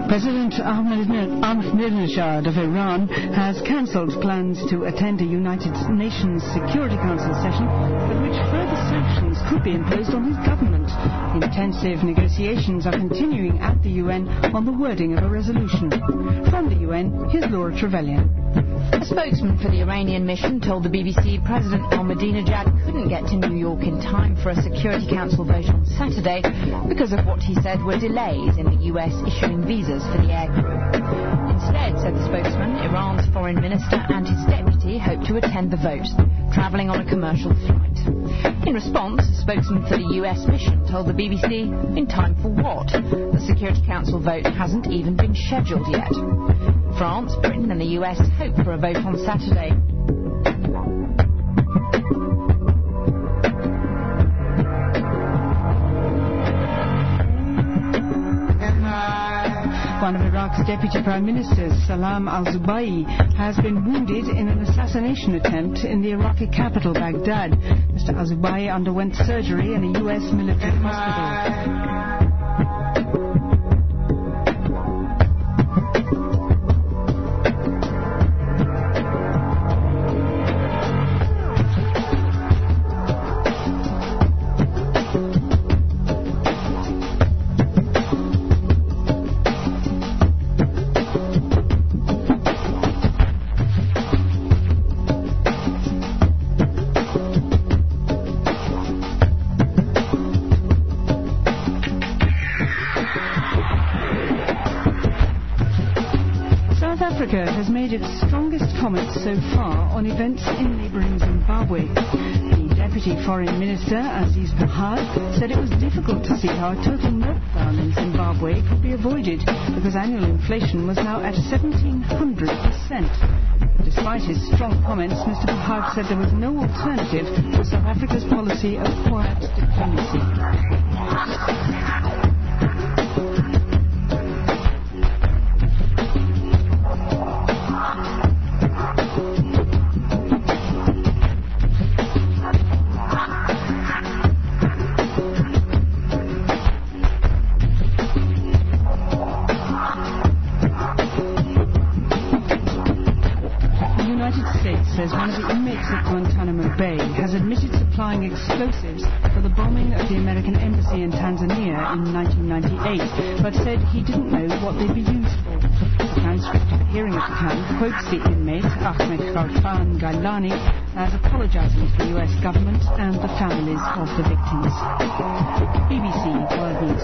President Ahmadinejad of Iran has cancelled plans to attend a United Nations Security Council session at which further sanctions could be imposed on his government. Intensive negotiations are continuing at the UN on the wording of a resolution. From the UN, here's Laura Trevelyan. A spokesman for the Iranian mission told the BBC President Ahmadinejad couldn't get to New York in time for a Security Council vote on Saturday because of what he said were delays in the US issuing visas for the aircrew. Instead, said the spokesman, Iran's foreign minister and his deputy hope to attend the vote, travelling on a commercial flight. In response, a spokesman for the US mission told the BBC, in time for what? The Security Council vote hasn't even been scheduled yet. France, Britain and the US hope for a vote on Saturday. One of Iraq's deputy prime ministers, Salam al-Zubai, has been wounded in an assassination attempt in the Iraqi capital, Baghdad. Mr. al-Zubai underwent surgery in a US military hospital. Has made its strongest comments so far on events in neighbouring Zimbabwe. The Deputy Foreign Minister, Aziz Pahad, said it was difficult to see how a total meltdown in Zimbabwe could be avoided because annual inflation was now at 1,700%. Despite his strong comments, Mr. Pahad said there was no alternative to South Africa's policy of quiet diplomacy. Says one of the inmates at Guantanamo Bay has admitted supplying explosives for the bombing of the American embassy in Tanzania in 1998, but said he didn't know what they'd be used for. The transcript of the hearing at the camp quotes the inmate, Ahmed Khalfan Gailani, as apologising to the US government and the families of the victims. BBC World News.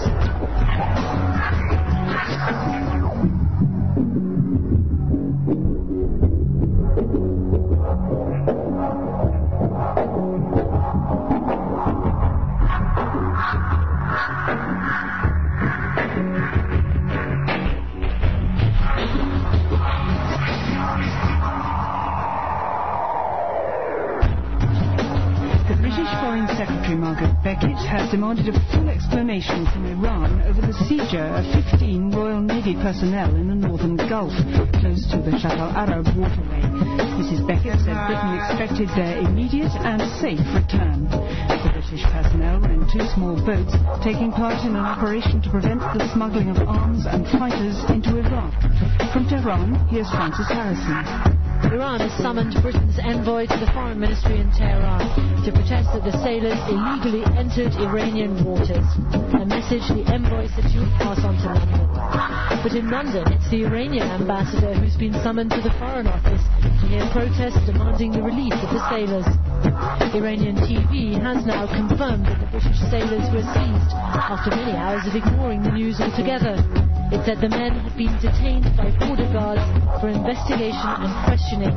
Has demanded a full explanation from Iran over the seizure of 15 Royal Navy personnel in the northern Gulf, close to the Shatt al-Arab waterway. Mrs. Beckett said Britain expected their immediate and safe return. The British personnel were in two small boats, taking part in an operation to prevent the smuggling of arms and fighters into Iraq. From Tehran, here's Francis Harrison. Iran has summoned Britain's envoy to the Foreign Ministry in Tehran to protest that the sailors illegally entered Iranian waters, a message the envoy said she would pass on to London. But in London, it's the Iranian ambassador who's been summoned to the Foreign Office to hear protests demanding the release of the sailors. Iranian TV has now confirmed that the British sailors were seized after many hours of ignoring the news altogether. It said the men had been detained by border guards for investigation and questioning.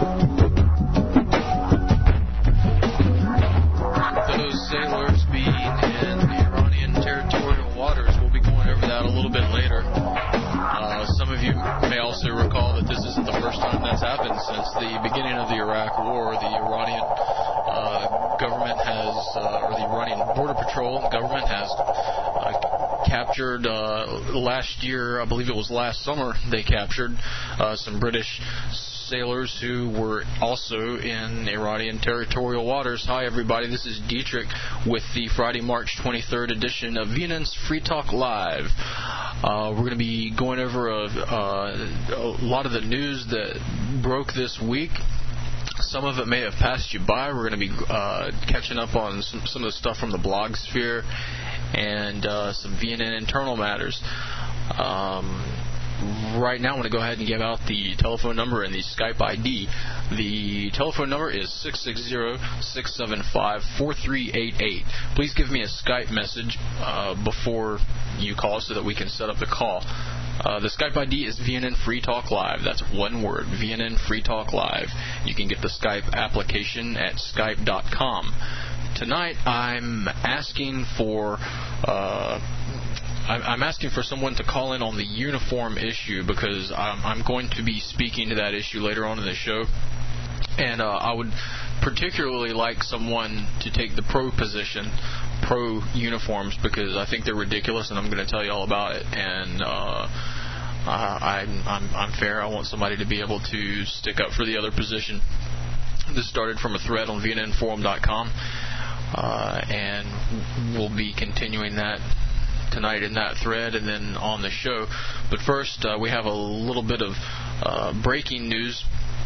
Those sailors being in Iranian territorial waters, we'll be going over that a little bit later. Some of you may also recall that this isn't the first time that's happened since the beginning of the Iraq War. The Iranian government has, or the Iranian Border Patrol government has captured last year, I believe it was last summer, they captured some British sailors who were also in Iranian territorial waters. Hi, everybody. This is Dietrich with the Friday, March 23rd edition of VNN's Free Talk Live. We're going to be going over a lot of the news that broke this week. Some of it may have passed you by. We're going to be catching up on some of the stuff from the blog sphere and some VNN internal matters. Right now, I'm going to go ahead and give out the telephone number and the Skype ID. The telephone number is 660-675-4388. Please give me a Skype message before you call so that we can set up the call. The Skype ID is VNN Free Talk Live. That's one word, VNN Free Talk Live. You can get the Skype application at skype.com. Tonight, I'm asking for someone to call in on the uniform issue because I'm going to be speaking to that issue later on in the show. And I would particularly like someone to take the pro position, pro uniforms, because I think they're ridiculous, and I'm going to tell you all about it. And I'm fair. I want somebody to be able to stick up for the other position. This started from a thread on VNNforum.com, and we'll be continuing that tonight in that thread and then on the show. But first, we have a little bit of breaking news.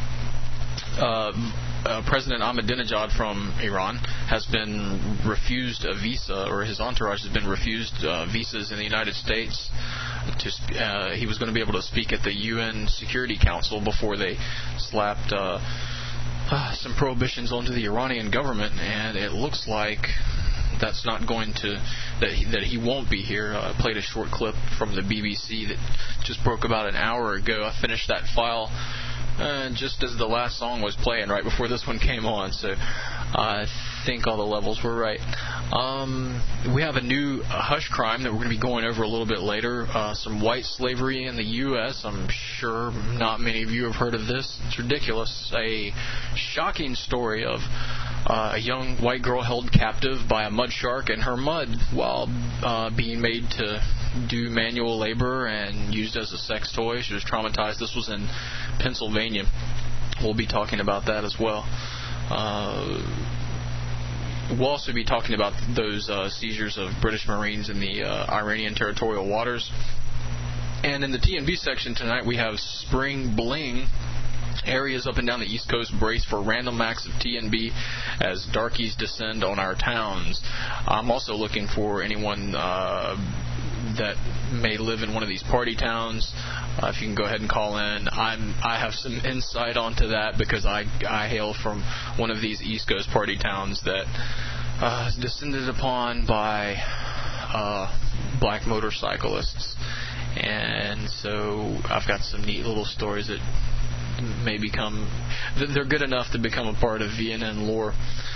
President Ahmadinejad from Iran has been refused a visa, or his entourage has been refused visas in the United States. He was going to be able to speak at the UN Security Council before they slapped some prohibitions onto the Iranian government, and it looks like that's not going to, that he won't be here. I played a short clip from the BBC that just broke about an hour ago. I finished that file just as the last song was playing right before this one came on, so I think all the levels were right. We have a new hush crime that we're going to be going over a little bit later. Some white slavery in the U.S. I'm sure not many of you have heard of this. It's ridiculous. A shocking story of a young white girl held captive by a mud shark in her mud while being made to do manual labor and used as a sex toy. She was traumatized. This was in Pennsylvania. We'll be talking about that as well. We'll also be talking about those seizures of British Marines in the Iranian territorial waters. And in the TNB section tonight, we have Spring Bling. Areas up and down the East Coast brace for random acts of TNB as darkies descend on our towns. I'm also looking for anyone that may live in one of these party towns. If you can go ahead and call in. I have some insight onto that because I hail from one of these East Coast party towns that is descended upon by black motorcyclists. And so I've got some neat little stories that may become, they're good enough to become a part of VNN lore.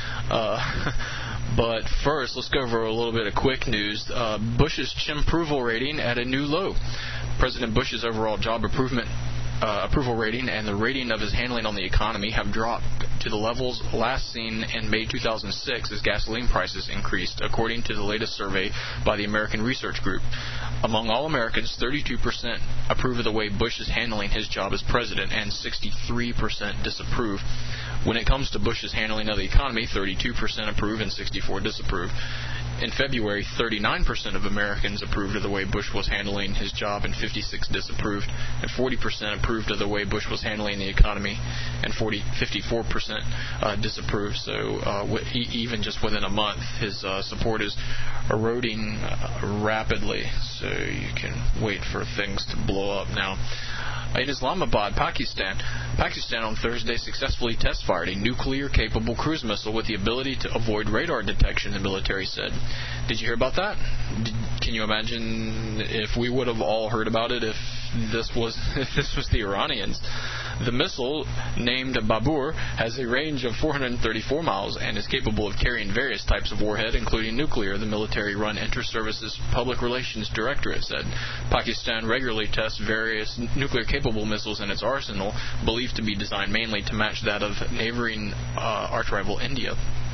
But first, let's go over a little bit of quick news. Bush's chimproval rating at a new low. President Bush's overall job approval rating and the rating of his handling on the economy have dropped to the levels last seen in May 2006 as gasoline prices increased, according to the latest survey by the American Research Group. Among all Americans, 32% approve of the way Bush is handling his job as president, and 63% disapprove. When it comes to Bush's handling of the economy, 32% approve and 64% disapprove. In February, 39% of Americans approved of the way Bush was handling his job and 56% disapproved, and 40% approved of the way Bush was handling the economy and 54% disapproved. So even just within a month, his support is eroding rapidly, so you can wait for things to blow up now. In Islamabad, Pakistan on Thursday successfully test-fired a nuclear-capable cruise missile with the ability to avoid radar detection, the military said. Did you hear about that? Can you imagine if we would have all heard about it if this was the Iranians? The missile, named Babur, has a range of 434 miles and is capable of carrying various types of warhead, including nuclear, the military-run Inter-Services Public Relations Directorate said. Pakistan regularly tests various nuclear-capable missiles in its arsenal, believed to be designed mainly to match that of neighboring arch-rival India.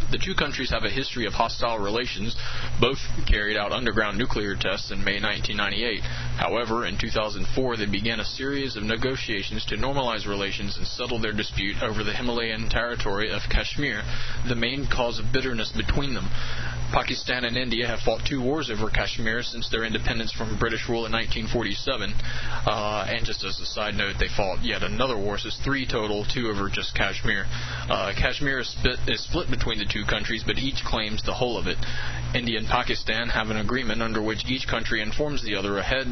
The two countries have a history of hostile relations. Both carried out underground nuclear tests in May 1998. However, in 2004, they began a series of negotiations to normalize relations and settle their dispute over the Himalayan territory of Kashmir, the main cause of bitterness between them. Pakistan and India have fought 2 wars over Kashmir since their independence from British rule in 1947. And just as a side note, they fought yet another war, so it's 3 total, 2 over just Kashmir. Kashmir is split between the two countries, but each claims the whole of it. India and Pakistan have an agreement under which each country informs the other ahead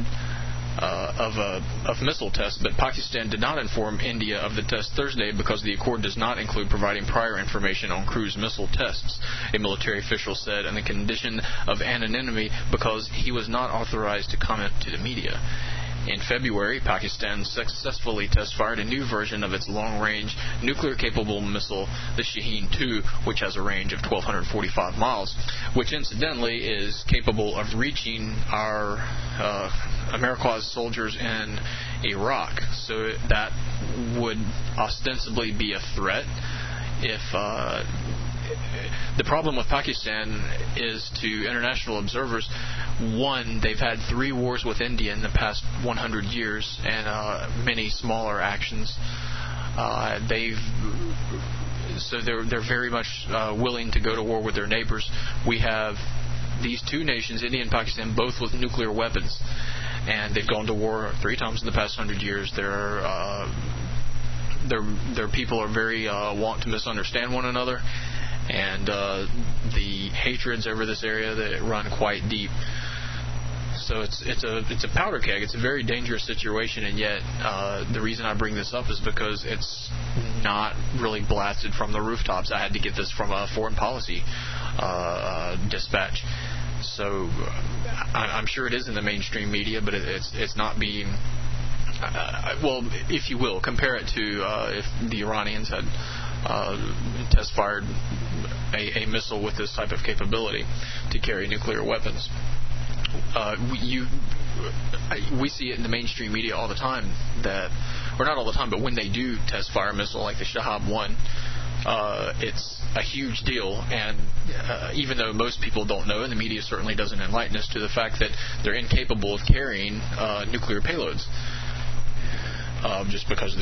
of missile tests, but Pakistan did not inform India of the test Thursday because the accord does not include providing prior information on cruise missile tests, a military official said, on the condition of anonymity because he was not authorized to comment to the media. In February, Pakistan successfully test-fired a new version of its long-range nuclear-capable missile, the Shaheen-2, which has a range of 1,245 miles, which incidentally is capable of reaching our America's soldiers in Iraq. So that would ostensibly be a threat if... The problem with Pakistan is, to international observers, one, they've had 3 wars with India in the past 100 years and many smaller actions. They're very much willing to go to war with their neighbors. We have these 2 nations, India and Pakistan, both with nuclear weapons, and they've gone to war 3 times in the past 100 years. Their people are very want to misunderstand one another. And the hatreds over this area that run quite deep. So it's a powder keg. It's a very dangerous situation, and yet the reason I bring this up is because it's not really blasted from the rooftops. I had to get this from a foreign policy dispatch. So I'm sure it is in the mainstream media, but it's not being. Well, if you will, compare it to if the Iranians had test-fired a missile with this type of capability to carry nuclear weapons. We see it in the mainstream media all the time or not all the time, but when they do test-fire a missile like the Shahab-1, it's a huge deal, and even though most people don't know, and the media certainly doesn't enlighten us to the fact that they're incapable of carrying nuclear payloads. Just because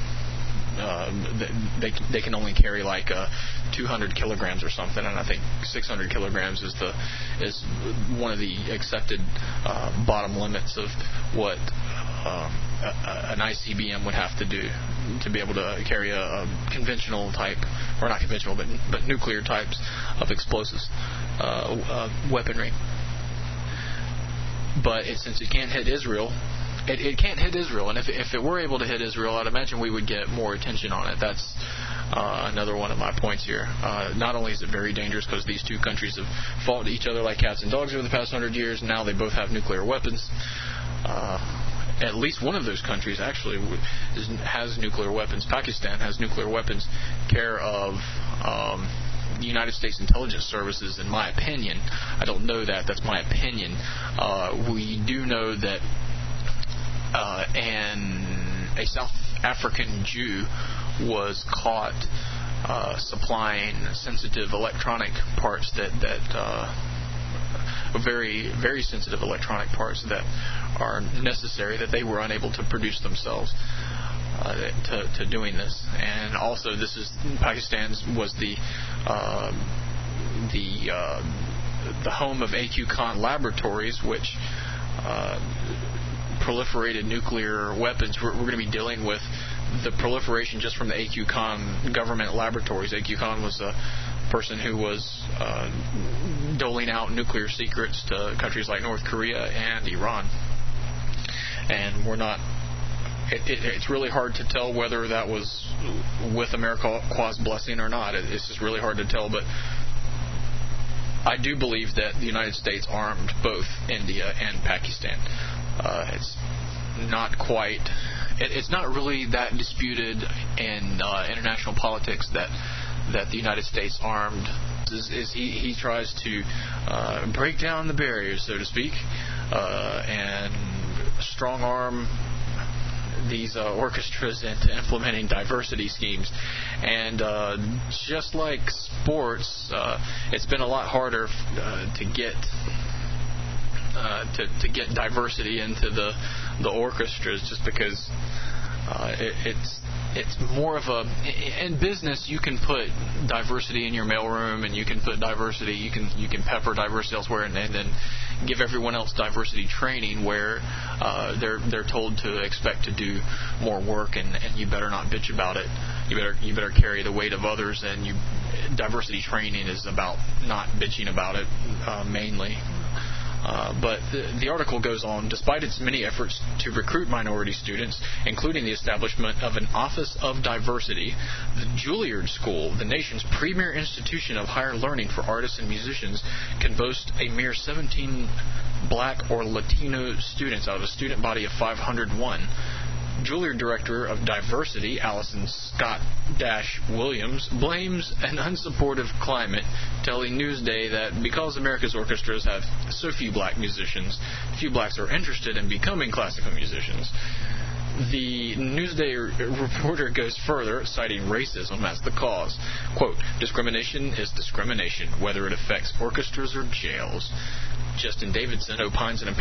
they can only carry like 200 kilograms or something, and I think 600 kilograms is one of the accepted bottom limits of what an ICBM would have to do to be able to carry a conventional type, or not conventional, but nuclear types of explosives weaponry. But since it can't hit Israel. It can't hit Israel, and if it were able to hit Israel, I'd imagine we would get more attention on it. That's another one of my points here. Not only is it very dangerous because these 2 countries have fought each other like cats and dogs over the past 100 years, and now they both have nuclear weapons. At least one of those countries actually has nuclear weapons. Pakistan has nuclear weapons, care of the United States intelligence services, in my opinion. I don't know that. That's my opinion. We do know that and a South African Jew was caught supplying sensitive electronic parts very, very sensitive electronic parts that are necessary, that they were unable to produce themselves to doing this. And also, Pakistan's was the home of AQ Khan Laboratories, which proliferated nuclear weapons. We're going to be dealing with the proliferation just from the AQ Khan government laboratories. AQ Khan was a person who was doling out nuclear secrets to countries like North Korea and Iran. And it's really hard to tell whether that was with America's blessing or not. It's just really hard to tell, but I do believe that the United States armed both India and Pakistan. It's not quite. It's not really that disputed in international politics that the United States armed. He tries to break down the barriers, so to speak, and strong arm these orchestras into implementing diversity schemes. And just like sports, it's been a lot harder to get diversity into the orchestras, just because it's more of a, in business you can put diversity in your mailroom, and you can put diversity, you can pepper diversity elsewhere, and then give everyone else diversity training where they're told to expect to do more work, and you better not bitch about it. You better carry the weight of others, and diversity training is about not bitching about it mainly. But the article goes on, despite its many efforts to recruit minority students, including the establishment of an Office of Diversity, the Juilliard School, the nation's premier institution of higher learning for artists and musicians, can boast a mere 17 black or Latino students out of a student body of 501. Juilliard Director of Diversity, Allison Scott-Williams, blames an unsupportive climate, telling Newsday that because America's orchestras have so few black musicians, few blacks are interested in becoming classical musicians. The Newsday reporter goes further, citing racism as the cause. Quote, discrimination is discrimination, whether it affects orchestras or jails. Justin Davidson opines this in a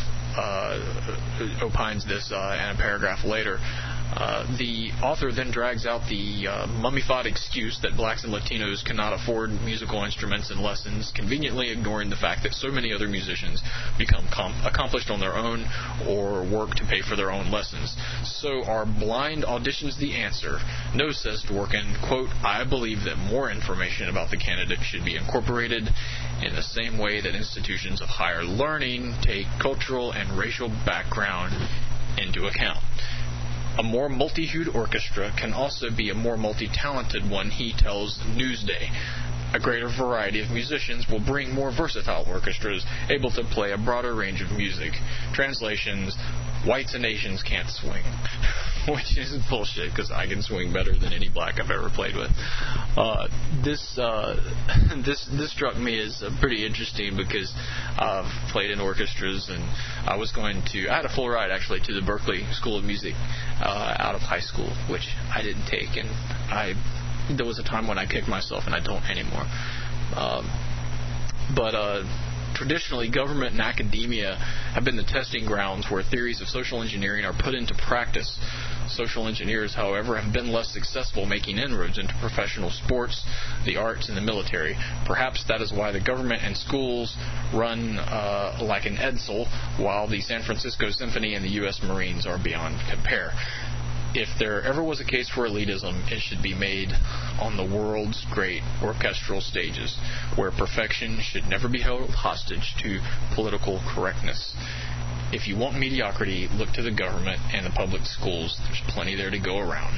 paragraph later. The author then drags out the mummified excuse that blacks and Latinos cannot afford musical instruments and lessons, conveniently ignoring the fact that so many other musicians become accomplished on their own or work to pay for their own lessons. So are blind auditions the answer? No, says Dworkin. Quote, I believe that more information about the candidate should be incorporated in the same way that institutions of higher learning take cultural and racial background into account. A more multi-hued orchestra can also be a more multi-talented one, he tells Newsday. A greater variety of musicians will bring more versatile orchestras able to play a broader range of music. Translations, whites and Asians can't swing. Which is bullshit, because I can swing better than any black I've ever played with. This struck me as pretty interesting, because I've played in orchestras, and I had a full ride actually to the Berklee School of Music out of high school, which I didn't take, and there was a time when I kicked myself, and I don't anymore. Traditionally, government and academia have been the testing grounds where theories of social engineering are put into practice. Social engineers, however, have been less successful making inroads into professional sports, the arts, and the military. Perhaps that is why the government and schools run like an Edsel, while the San Francisco Symphony and the U.S. Marines are beyond compare. If there ever was a case for elitism, it should be made on the world's great orchestral stages, where perfection should never be held hostage to political correctness. If you want mediocrity, look to the government and the public schools. There's plenty there to go around.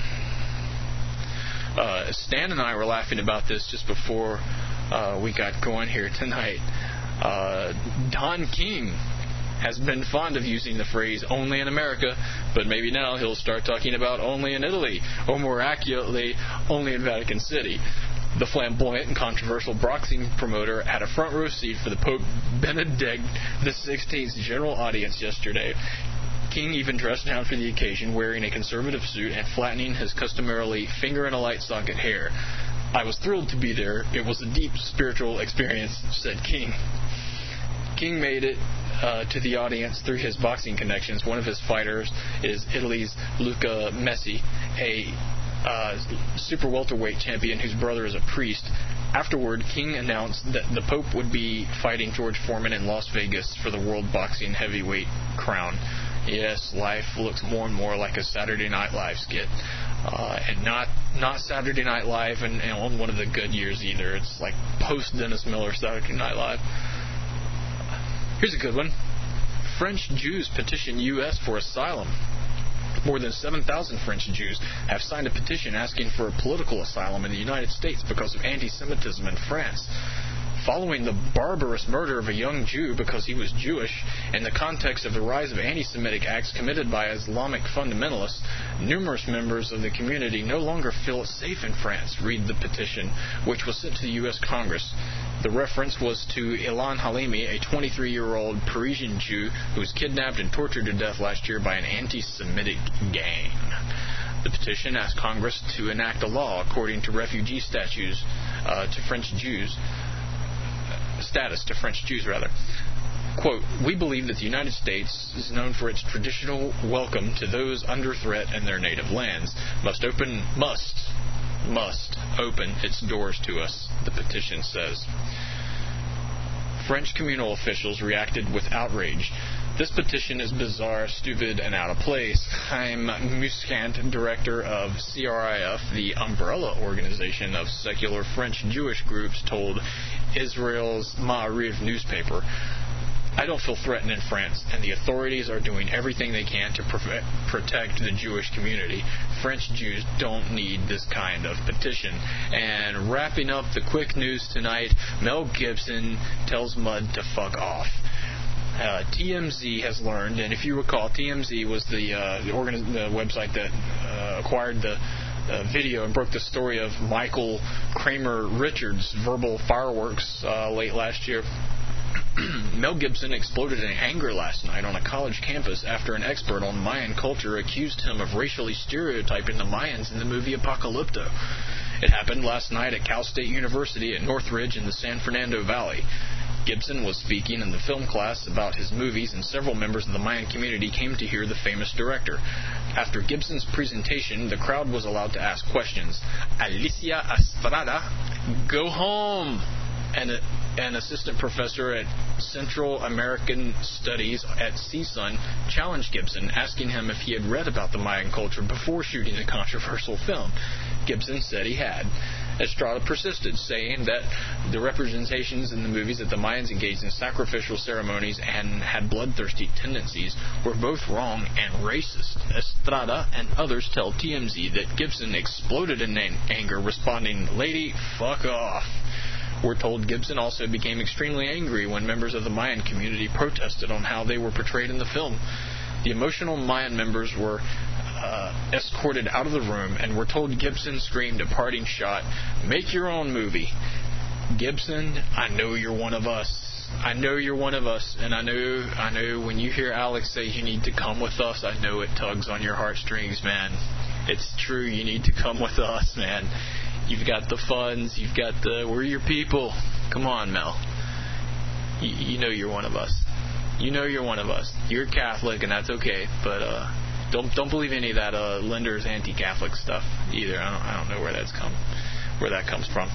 Stan and I were laughing about this just before we got going here tonight. Don King has been fond of using the phrase only in America, but maybe now he'll start talking about only in Italy, or more accurately, only in Vatican City. The flamboyant and controversial boxing promoter had a front row seat for the Pope Benedict XVI's general audience yesterday. King even dressed down for the occasion, wearing a conservative suit and flattening his customarily finger-in-a-light-socket hair. I was thrilled to be there. It was a deep spiritual experience, said King. King made it to the audience through his boxing connections. One of his fighters is Italy's Luca Messi, a super welterweight champion whose brother is a priest. Afterward, King announced that the Pope would be fighting George Foreman in Las Vegas for the World Boxing Heavyweight crown. Yes, life looks more and more like a Saturday Night Live skit. And not Saturday Night Live and on one of the good years either. It's like post-Dennis Miller Saturday Night Live. Here's a good one. French Jews petition U.S. for asylum. More than 7,000 French Jews have signed a petition asking for a political asylum in the United States because of anti-Semitism in France. Following the barbarous murder of a young Jew because he was Jewish, in the context of the rise of anti-Semitic acts committed by Islamic fundamentalists, numerous members of the community no longer feel safe in France, read the petition, which was sent to the U.S. Congress. The reference was to Ilan Halimi, a 23-year-old Parisian Jew who was kidnapped and tortured to death last year by an anti-Semitic gang. The petition asked Congress to enact a law according to refugee status to French Jews. Quote, "We believe that the United States is known for its traditional welcome to those under threat in their native lands, must open its doors to us," the petition says. French communal officials reacted with outrage. "This petition is bizarre, stupid, and out of place," Chaim Muscant, director of CRIF, the umbrella organization of secular French Jewish groups, told Israel's Ma'ariv newspaper. "I don't feel threatened in France, and the authorities are doing everything they can to protect the Jewish community. French Jews don't need this kind of petition." And wrapping up the quick news tonight, Mel Gibson tells Mud to fuck off. TMZ has learned, and if you recall, TMZ was the website that acquired the video and broke the story of Michael Kramer Richards' verbal fireworks late last year. Mel Gibson exploded in anger last night on a college campus after an expert on Mayan culture accused him of racially stereotyping the Mayans in the movie Apocalypto. It happened last night at Cal State University at Northridge in the San Fernando Valley. Gibson was speaking in the film class about his movies, and several members of the Mayan community came to hear the famous director. After Gibson's presentation, the crowd was allowed to ask questions. Alicia Estrada, go home! An assistant professor at Central American Studies at CSUN challenged Gibson, asking him if he had read about the Mayan culture before shooting the controversial film. Gibson said he had. Estrada persisted, saying that the representations in the movies that the Mayans engaged in sacrificial ceremonies and had bloodthirsty tendencies were both wrong and racist. Estrada and others tell TMZ that Gibson exploded in anger, responding, "Lady, fuck off." We're told Gibson also became extremely angry when members of the Mayan community protested on how they were portrayed in the film. The emotional Mayan members were escorted out of the room, and we're told Gibson screamed a parting shot, "Make your own movie." Gibson, I know you're one of us. I know you're one of us, and I know when you hear Alex say you need to come with us, I know it tugs on your heartstrings, man. It's true, you need to come with us, man. You've got the funds, we're your people. Come on, Mel. You know you're one of us. You know you're one of us. You're Catholic, and that's okay, but don't believe any of that lender's anti-Catholic stuff either. I don't know where that comes from.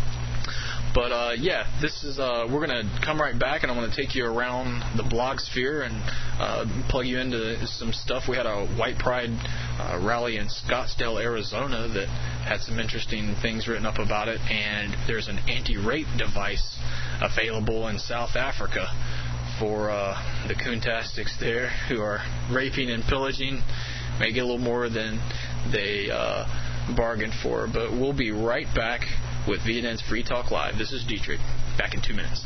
But yeah, this is we're gonna come right back, and I'm gonna take you around the blog sphere and plug you into some stuff. We had a White Pride rally in Scottsdale, Arizona, that had some interesting things written up about it, and there's an anti-rape device available in South Africa for the Coontastics there who are raping and pillaging. May get a little more than they bargained for, but we'll be right back with VNN's Free Talk Live. This is Dietrich. Back in 2 minutes.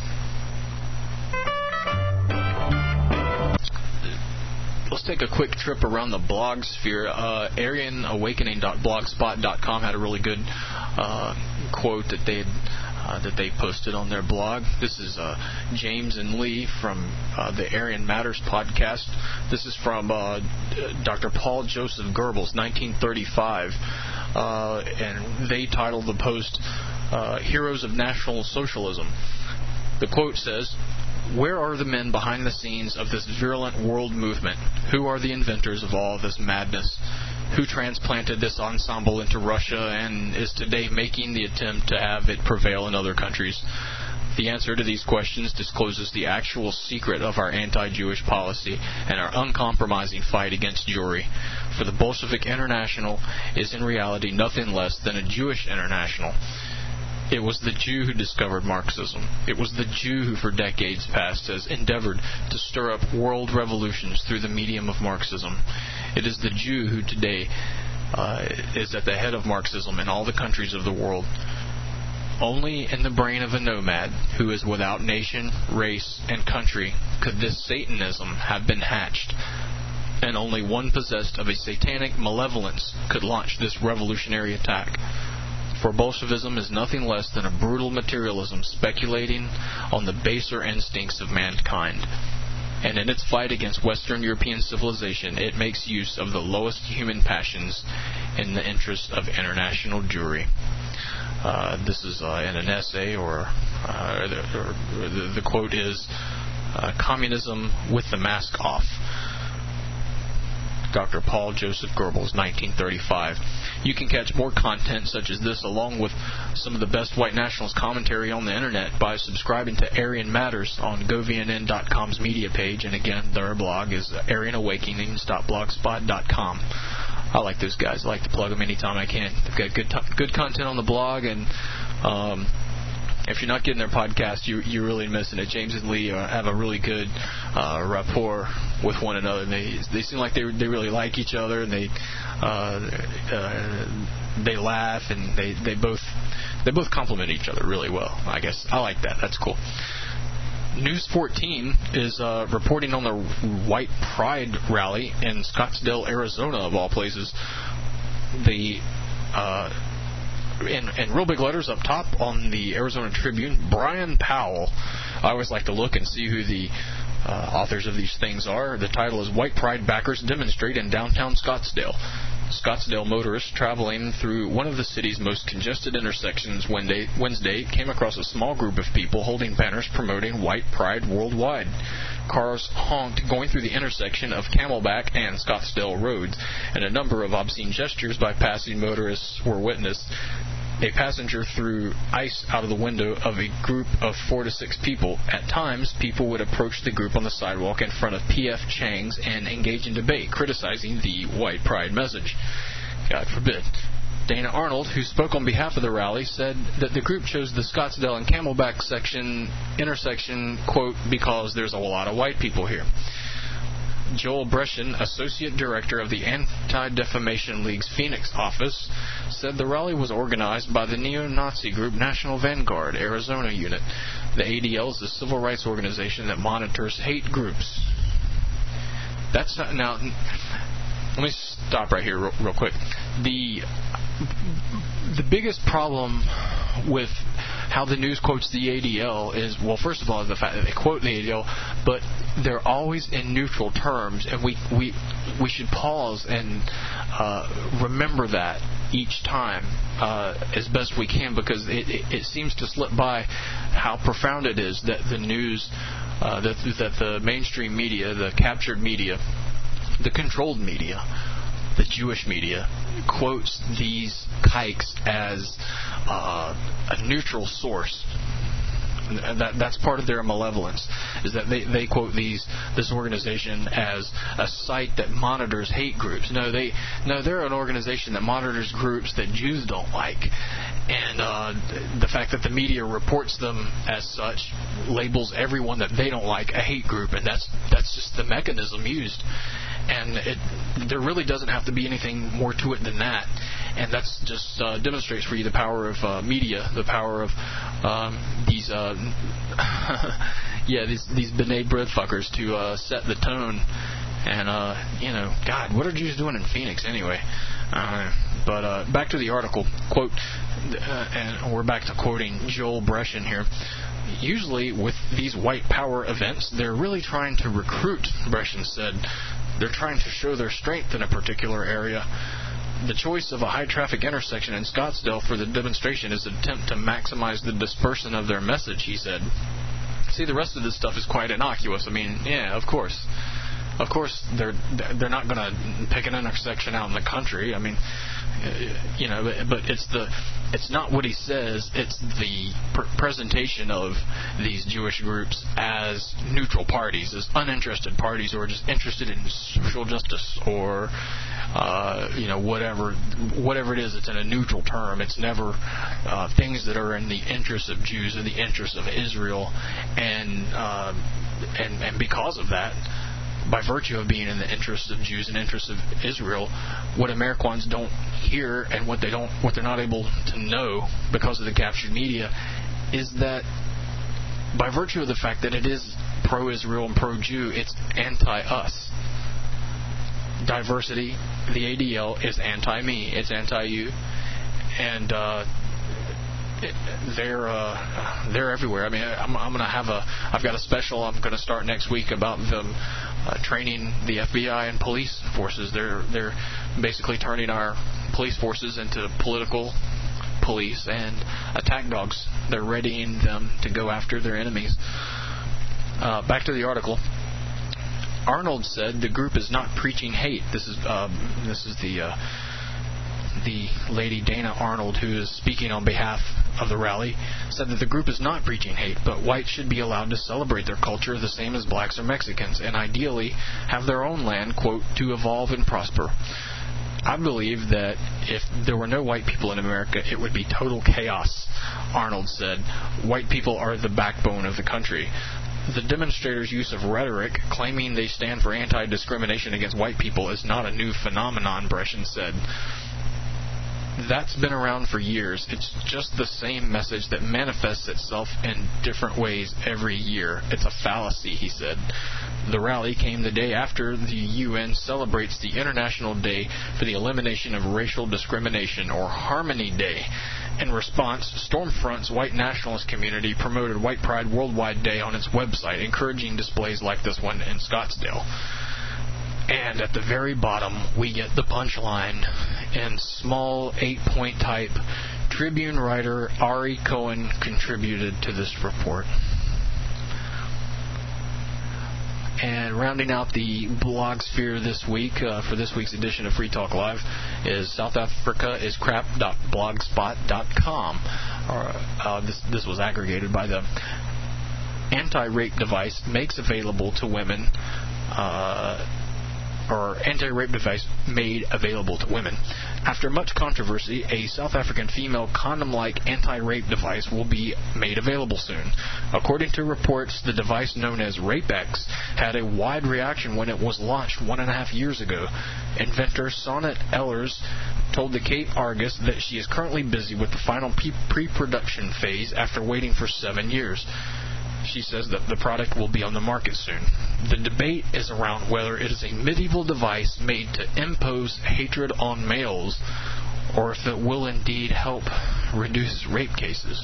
Let's take a quick trip around the blog sphere. AryanAwakening.blogspot.com had a really good quote that they posted on their blog. This is James and Lee from the Aryan Matters podcast. This is from Dr. Paul Joseph Goebbels, 1935, and they titled the post, Heroes of National Socialism. The quote says, "Where are the men behind the scenes of this virulent world movement? Who are the inventors of all this madness? Who transplanted this ensemble into Russia and is today making the attempt to have it prevail in other countries? The answer to these questions discloses the actual secret of our anti-Jewish policy and our uncompromising fight against Jewry. For the Bolshevik International is in reality nothing less than a Jewish international. It was the Jew who discovered Marxism. It was the Jew who for decades past has endeavored to stir up world revolutions through the medium of Marxism. It is the Jew who today is at the head of Marxism in all the countries of the world. Only in the brain of a nomad who is without nation, race, and country could this Satanism have been hatched, and only one possessed of a satanic malevolence could launch this revolutionary attack. For Bolshevism is nothing less than a brutal materialism speculating on the baser instincts of mankind. And in its fight against Western European civilization, it makes use of the lowest human passions in the interest of international Jewry. This is in an essay, or the quote is, Communism with the Mask Off. Dr. Paul Joseph Goebbels, 1935. You can catch more content such as this along with some of the best white nationalist commentary on the internet by subscribing to Aryan Matters on govnn.com's media page, and again, their blog is aryanawakenings.blogspot.com. I like those guys. I like to plug them anytime I can. They've got good content on the blog, and if you're not getting their podcast, you're really missing it. James and Lee have a really good rapport with one another. And they seem like they really like each other, and they laugh, and they both complement each other really well. I guess I like that. That's cool. News 14 is reporting on the White Pride rally in Scottsdale, Arizona, of all places. In real big letters up top on the Arizona Tribune, Brian Powell. I always like to look and see who the authors of these things are. The title is White Pride Backers Demonstrate in Downtown Scottsdale. Scottsdale motorists traveling through one of the city's most congested intersections Wednesday came across a small group of people holding banners promoting White Pride worldwide. Cars honked going through the intersection of Camelback and Scottsdale roads, and a number of obscene gestures by passing motorists were witnessed. A passenger threw ice out of the window of a group of 4 to 6 people. At times, people would approach the group on the sidewalk in front of P.F. Chang's and engage in debate, criticizing the White Pride message. God forbid. Dana Arnold, who spoke on behalf of the rally, said that the group chose the Scottsdale and Camelback intersection, quote, because there's a lot of white people here. Joel Brescian, Associate Director of the Anti-Defamation League's Phoenix office, said the rally was organized by the neo-Nazi group National Vanguard, Arizona unit. The ADL is a civil rights organization that monitors hate groups. Now, let me stop right here real quick. The biggest problem with how the news quotes the ADL is, well, first of all, the fact that they quote the ADL, but they're always in neutral terms, and we should pause and remember that each time as best we can, because it seems to slip by how profound it is that the news, that the mainstream media, the captured media, the controlled media, the Jewish media, quotes these kikes as a neutral source. That's part of their malevolence, is that they quote this organization as a site that monitors hate groups. No, they're an organization that monitors groups that Jews don't like, and the fact that the media reports them as such labels everyone that they don't like a hate group, and that's just the mechanism used. And there really doesn't have to be anything more to it than that. And that's just demonstrates for you the power of media, the power of these B'nai B'rith fuckers to set the tone. And, God, what are Jews doing in Phoenix anyway? But back to the article. Quote, and we're back to quoting Joel Brescian here. Usually with these white power events, they're really trying to recruit, Brescian said. They're trying to show their strength in a particular area. The choice of a high-traffic intersection in Scottsdale for the demonstration is an attempt to maximize the dispersion of their message, he said. See, the rest of this stuff is quite innocuous. I mean, yeah, of course. Of course, they're not going to pick an intersection out in the country. I mean, but it's not what he says. It's the presentation of these Jewish groups as neutral parties, as uninterested parties, or just interested in social justice, or whatever it is. It's in a neutral term. It's never things that are in the interest of Jews or the interest of Israel, and because of that, by virtue of being in the interests of Jews and interests of Israel, what Americans don't hear and what they're not able to know because of the captured media is that by virtue of the fact that it is pro-Israel and pro-Jew, it's anti-us. Diversity, the ADL, is anti-me. It's anti-you. And they're everywhere. I mean, I've got a special I'm going to start next week about them training the FBI and police forces. They're basically turning our police forces into political police and attack dogs. They're readying them to go after their enemies. Back to the article. Arnold said the group is not preaching hate. This is the lady Dana Arnold, who is speaking on behalf of the rally, said that the group is not preaching hate, but whites should be allowed to celebrate their culture the same as blacks or Mexicans, and ideally have their own land, quote, to evolve and prosper. I believe that if there were no white people in America, it would be total chaos, Arnold said. White people are the backbone of the country. The demonstrators' use of rhetoric claiming they stand for anti-discrimination against white people is not a new phenomenon, Breshin said. That's been around for years. It's just the same message that manifests itself in different ways every year. It's a fallacy, he said. The rally came the day after the UN celebrates the International Day for the Elimination of Racial Discrimination, or Harmony Day. In response, Stormfront's white nationalist community promoted White Pride Worldwide Day on its website, encouraging displays like this one in Scottsdale. And at the very bottom, we get the punchline in small 8-point type. Tribune writer Ari Cohen contributed to this report. And rounding out the blogosphere this week, for this week's edition of Free Talk Live, is South Africa is crap.blogspot.com. This was aggregated by the anti-rape device makes available to women, or anti-rape device made available to women. After much controversy, a South African female condom-like anti-rape device will be made available soon. According to reports, the device known as RapeX had a wide reaction when it was launched 1.5 years ago. Inventor Sonnet Ehlers told the Cape Argus that she is currently busy with the final pre-production phase after waiting for 7 years. She says that the product will be on the market soon. The debate is around whether it is a medieval device made to impose hatred on males, or if it will indeed help reduce rape cases.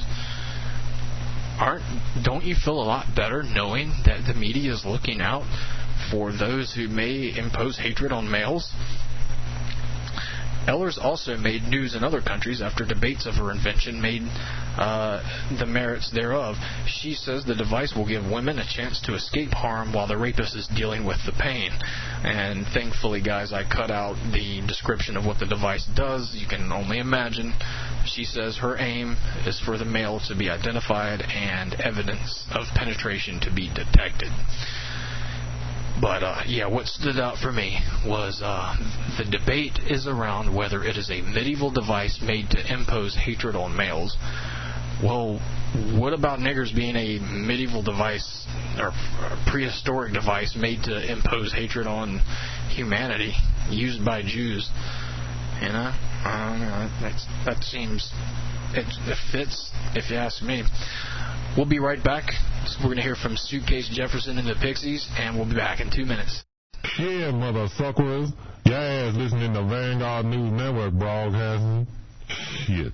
Don't you feel a lot better knowing that the media is looking out for those who may impose hatred on males? Ehlers also made news in other countries after debates of her invention made the merits thereof. She says the device will give women a chance to escape harm while the rapist is dealing with the pain. And thankfully, guys, I cut out the description of what the device does. You can only imagine. She says her aim is for the male to be identified and evidence of penetration to be detected. But, what stood out for me was the debate is around whether it is a medieval device made to impose hatred on males. Well, what about niggers being a medieval device or prehistoric device made to impose hatred on humanity, used by Jews? You know, that seems, it fits, if you ask me. We'll be right back. We're going to hear from Suitcase Jefferson and the Pixies, and we'll be back in 2 minutes. Yeah, mother suckers. Your ass listening to Vanguard News Network broadcasting. Shit.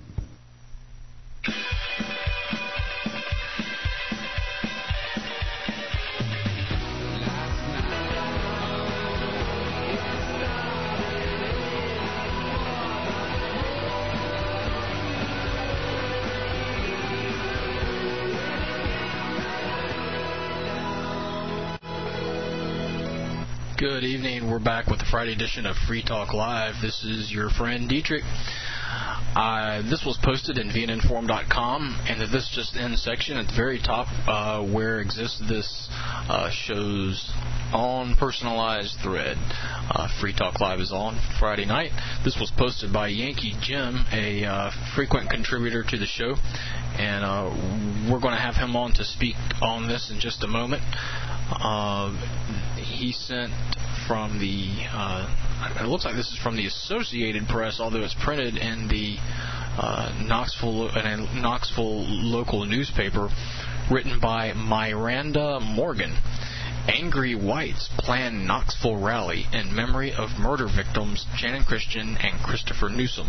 Good evening. We're back with the Friday edition of Free Talk Live. This is your friend Dietrich. This was posted in VNNforum.com, and the This Just In section at the very top where exists this show's own personalized thread. Free Talk Live is on Friday night. This was posted by Yankee Jim, a frequent contributor to the show, and we're going to have him on to speak on this in just a moment. he sent from the, it looks like this is from the Associated Press, although it's printed in the Knoxville local newspaper, written by Miranda Morgan. Angry whites plan Knoxville rally in memory of murder victims Channon Christian and Christopher Newsom.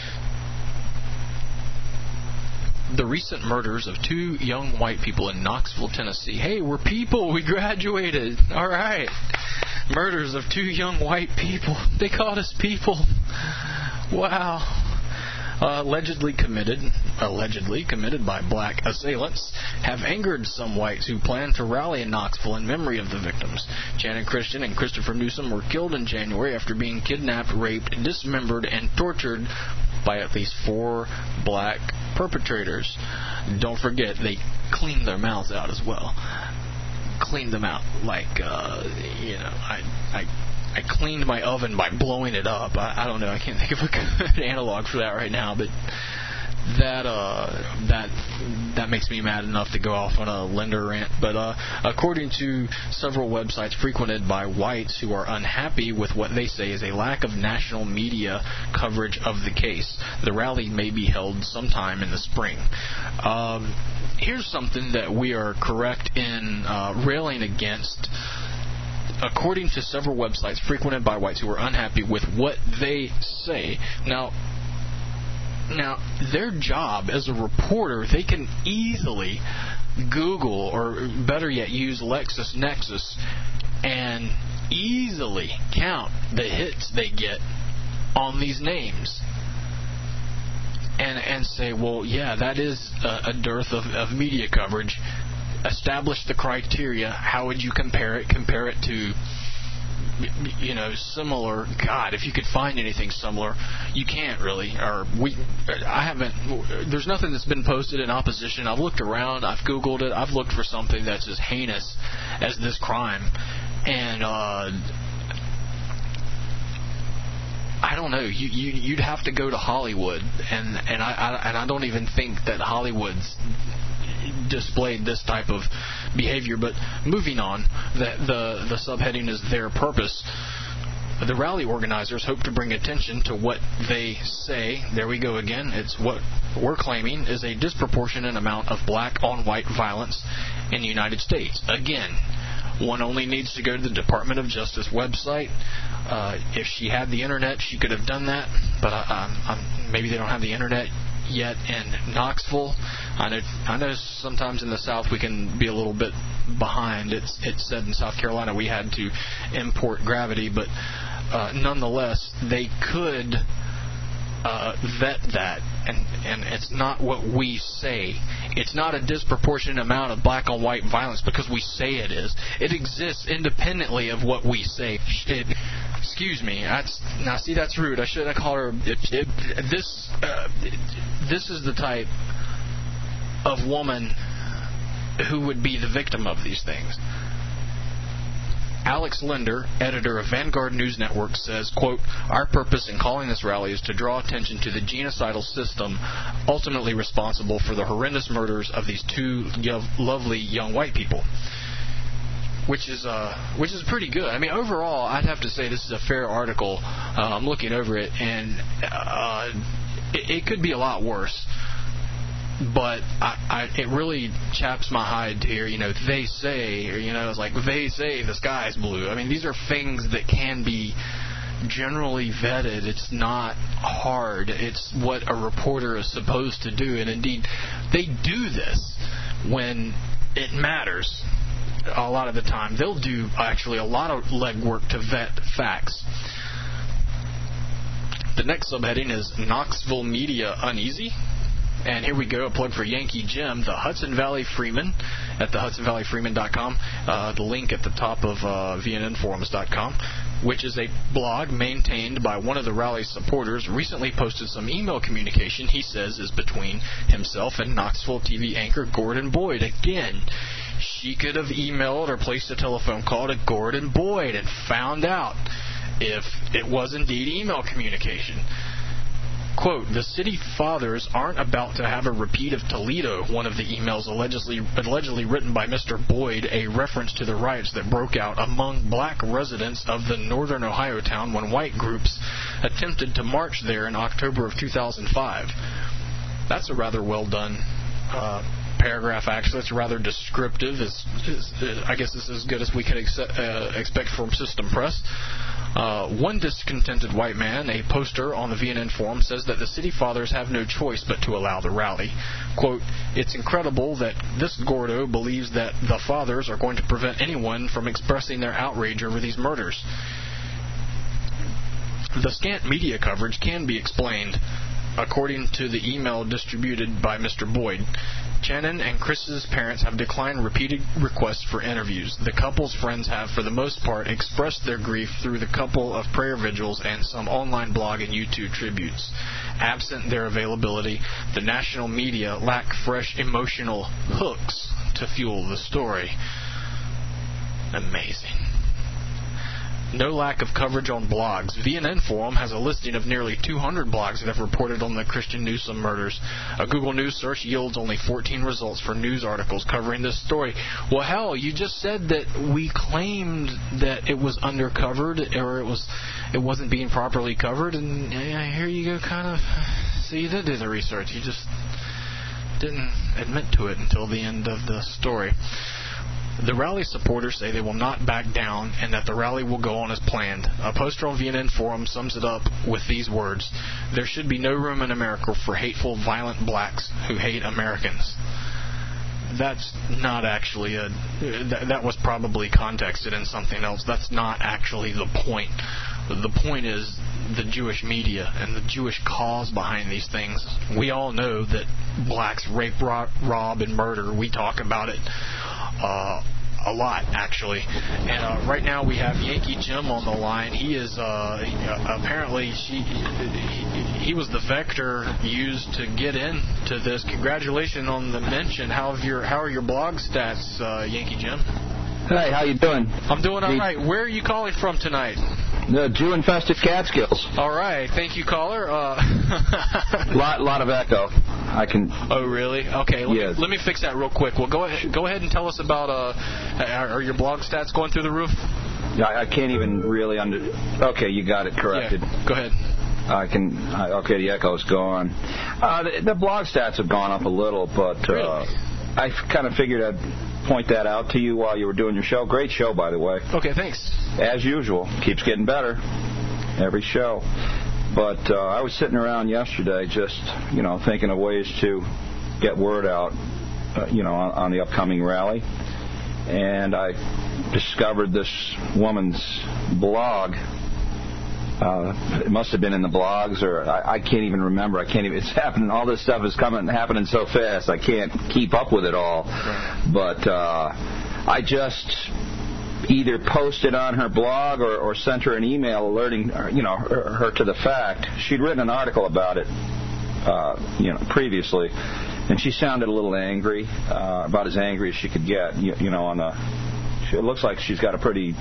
The recent murders of 2 young white people in Knoxville, Tennessee. Hey, we're people. We graduated. All right. Murders of 2 young white people. They called us people. Wow. Allegedly committed by black assailants, have angered some whites who plan to rally in Knoxville in memory of the victims. Channon Christian and Christopher Newsom were killed in January after being kidnapped, raped, dismembered, and tortured by at least 4 black perpetrators. Don't forget, they cleaned their mouths out as well. Cleaned them out like, I cleaned my oven by blowing it up. I don't know. I can't think of a good analog for that right now, but that makes me mad enough to go off on a Linder rant. But according to several websites frequented by whites who are unhappy with what they say is a lack of national media coverage of the case, the rally may be held sometime in the spring. Here's something that we are correct in railing against. According to several websites frequented by whites who are unhappy with what they say. Now, their job as a reporter, they can easily Google, or better yet, use LexisNexis and easily count the hits they get on these names. And say, well, yeah, that is a dearth of media coverage. Establish the criteria. How would you compare it? Compare it to, similar. God, if you could find anything similar, you can't really. There's nothing that's been posted in opposition. I've looked around. I've Googled it. I've looked for something that's as heinous as this crime, and I don't know. You'd have to go to Hollywood, and I don't even think that Hollywood's displayed this type of behavior. But moving on, the subheading is their purpose. The rally organizers hope to bring attention to what they say. There we go again. It's what we're claiming is a disproportionate amount of black on white violence in the United States. Again, one only needs to go to the Department of Justice website. If she had the internet, she could have done that, but maybe they don't have the internet yet in Knoxville. I know sometimes in the South we can be a little bit behind. It's said in South Carolina we had to import gravity, but nonetheless they could vet that, and it's not what we say. It's not a disproportionate amount of black on white violence because we say it is. It exists independently of what we say. Excuse me. That's rude. I shouldn't call her. This is the type of woman who would be the victim of these things. Alex Linder, editor of Vanguard News Network, says, quote, "Our purpose in calling this rally is to draw attention to the genocidal system ultimately responsible for the horrendous murders of these 2 lovely young white people." Which is pretty good. I mean, overall, I'd have to say this is a fair article. I'm looking over it, and it could be a lot worse. But it really chaps my hide to hear, they say, or, it's like, they say the sky's blue. I mean, these are things that can be generally vetted. It's not hard. It's what a reporter is supposed to do. And indeed, they do this when it matters. A lot of the time, they'll do actually a lot of legwork to vet facts. The next subheading is Knoxville Media Uneasy. And here we go, a plug for Yankee Jim, the Hudson Valley Freeman at the HudsonValleyFreeman.com, the link at the top of VNNforums.com, which is a blog maintained by one of the rally's supporters, recently posted some email communication he says is between himself and Knoxville TV anchor Gordon Boyd. Again, she could have emailed or placed a telephone call to Gordon Boyd and found out if it was indeed email communication. Quote, the city fathers aren't about to have a repeat of Toledo, one of the emails allegedly written by Mr. Boyd, a reference to the riots that broke out among black residents of the northern Ohio town when white groups attempted to march there in October of 2005. That's a rather well done paragraph, actually. It's rather descriptive. I guess it's as good as we could expect from System Press. One discontented white man, a poster on the VNN forum, says that the city fathers have no choice but to allow the rally. Quote, it's incredible that this Gordo believes that the fathers are going to prevent anyone from expressing their outrage over these murders. The scant media coverage can be explained. According to the email distributed by Mr. Boyd, Shannon and Chris's parents have declined repeated requests for interviews. The couple's friends have, for the most part, expressed their grief through the couple of prayer vigils and some online blog and YouTube tributes. Absent their availability, the national media lack fresh emotional hooks to fuel the story. Amazing. No lack of coverage on blogs. VNN Forum has a listing of nearly 200 blogs that have reported on the Christian Newsom murders. A Google News search yields only 14 results for news articles covering this story. Well, hell, you just said that we claimed that it was undercovered or it wasn't being properly covered, and here you go, kind of. So you did do the research. You just didn't admit to it until the end of the story. The rally supporters say they will not back down and that the rally will go on as planned. A poster on VNN Forum sums it up with these words: there should be no room in America for hateful, violent blacks who hate Americans. That's not actually that was probably contexted in something else. That's not actually the point. The point is the Jewish media and the Jewish cause behind these things. We all know that blacks rape, rob, and murder. We talk about it a lot, actually. And right now we have Yankee Jim on the line. He is apparently he was the vector used to get into this. Congratulations on the mention. How are your blog stats, Yankee Jim? Hey, how you doing? I'm doing all right. Where are you calling from tonight? The Jew-infested Catskills. All right. Thank you, caller. Lot of echo. I can. Oh, really? Okay. Let me fix that real quick. Well, go ahead and tell us about. Are your blog stats going through the roof? Yeah, I can't even really Okay, you got it corrected. Yeah, go ahead. Okay, the echo's gone. The blog stats have gone up a little, but really? I kind of figured I'd point that out to you while you were doing your show. Great show, by the way. Okay, thanks. As usual, keeps getting better every show. But I was sitting around yesterday just, thinking of ways to get word out, on the upcoming rally. And I discovered this woman's blog. It must have been in the blogs, or I can't even remember. It's happening. All this stuff is happening so fast. I can't keep up with it all. Right. But I just either posted on her blog or sent her an email alerting her to the fact. She'd written an article about it, previously, and she sounded a little angry, about as angry as she could get. It looks like she's got a pretty.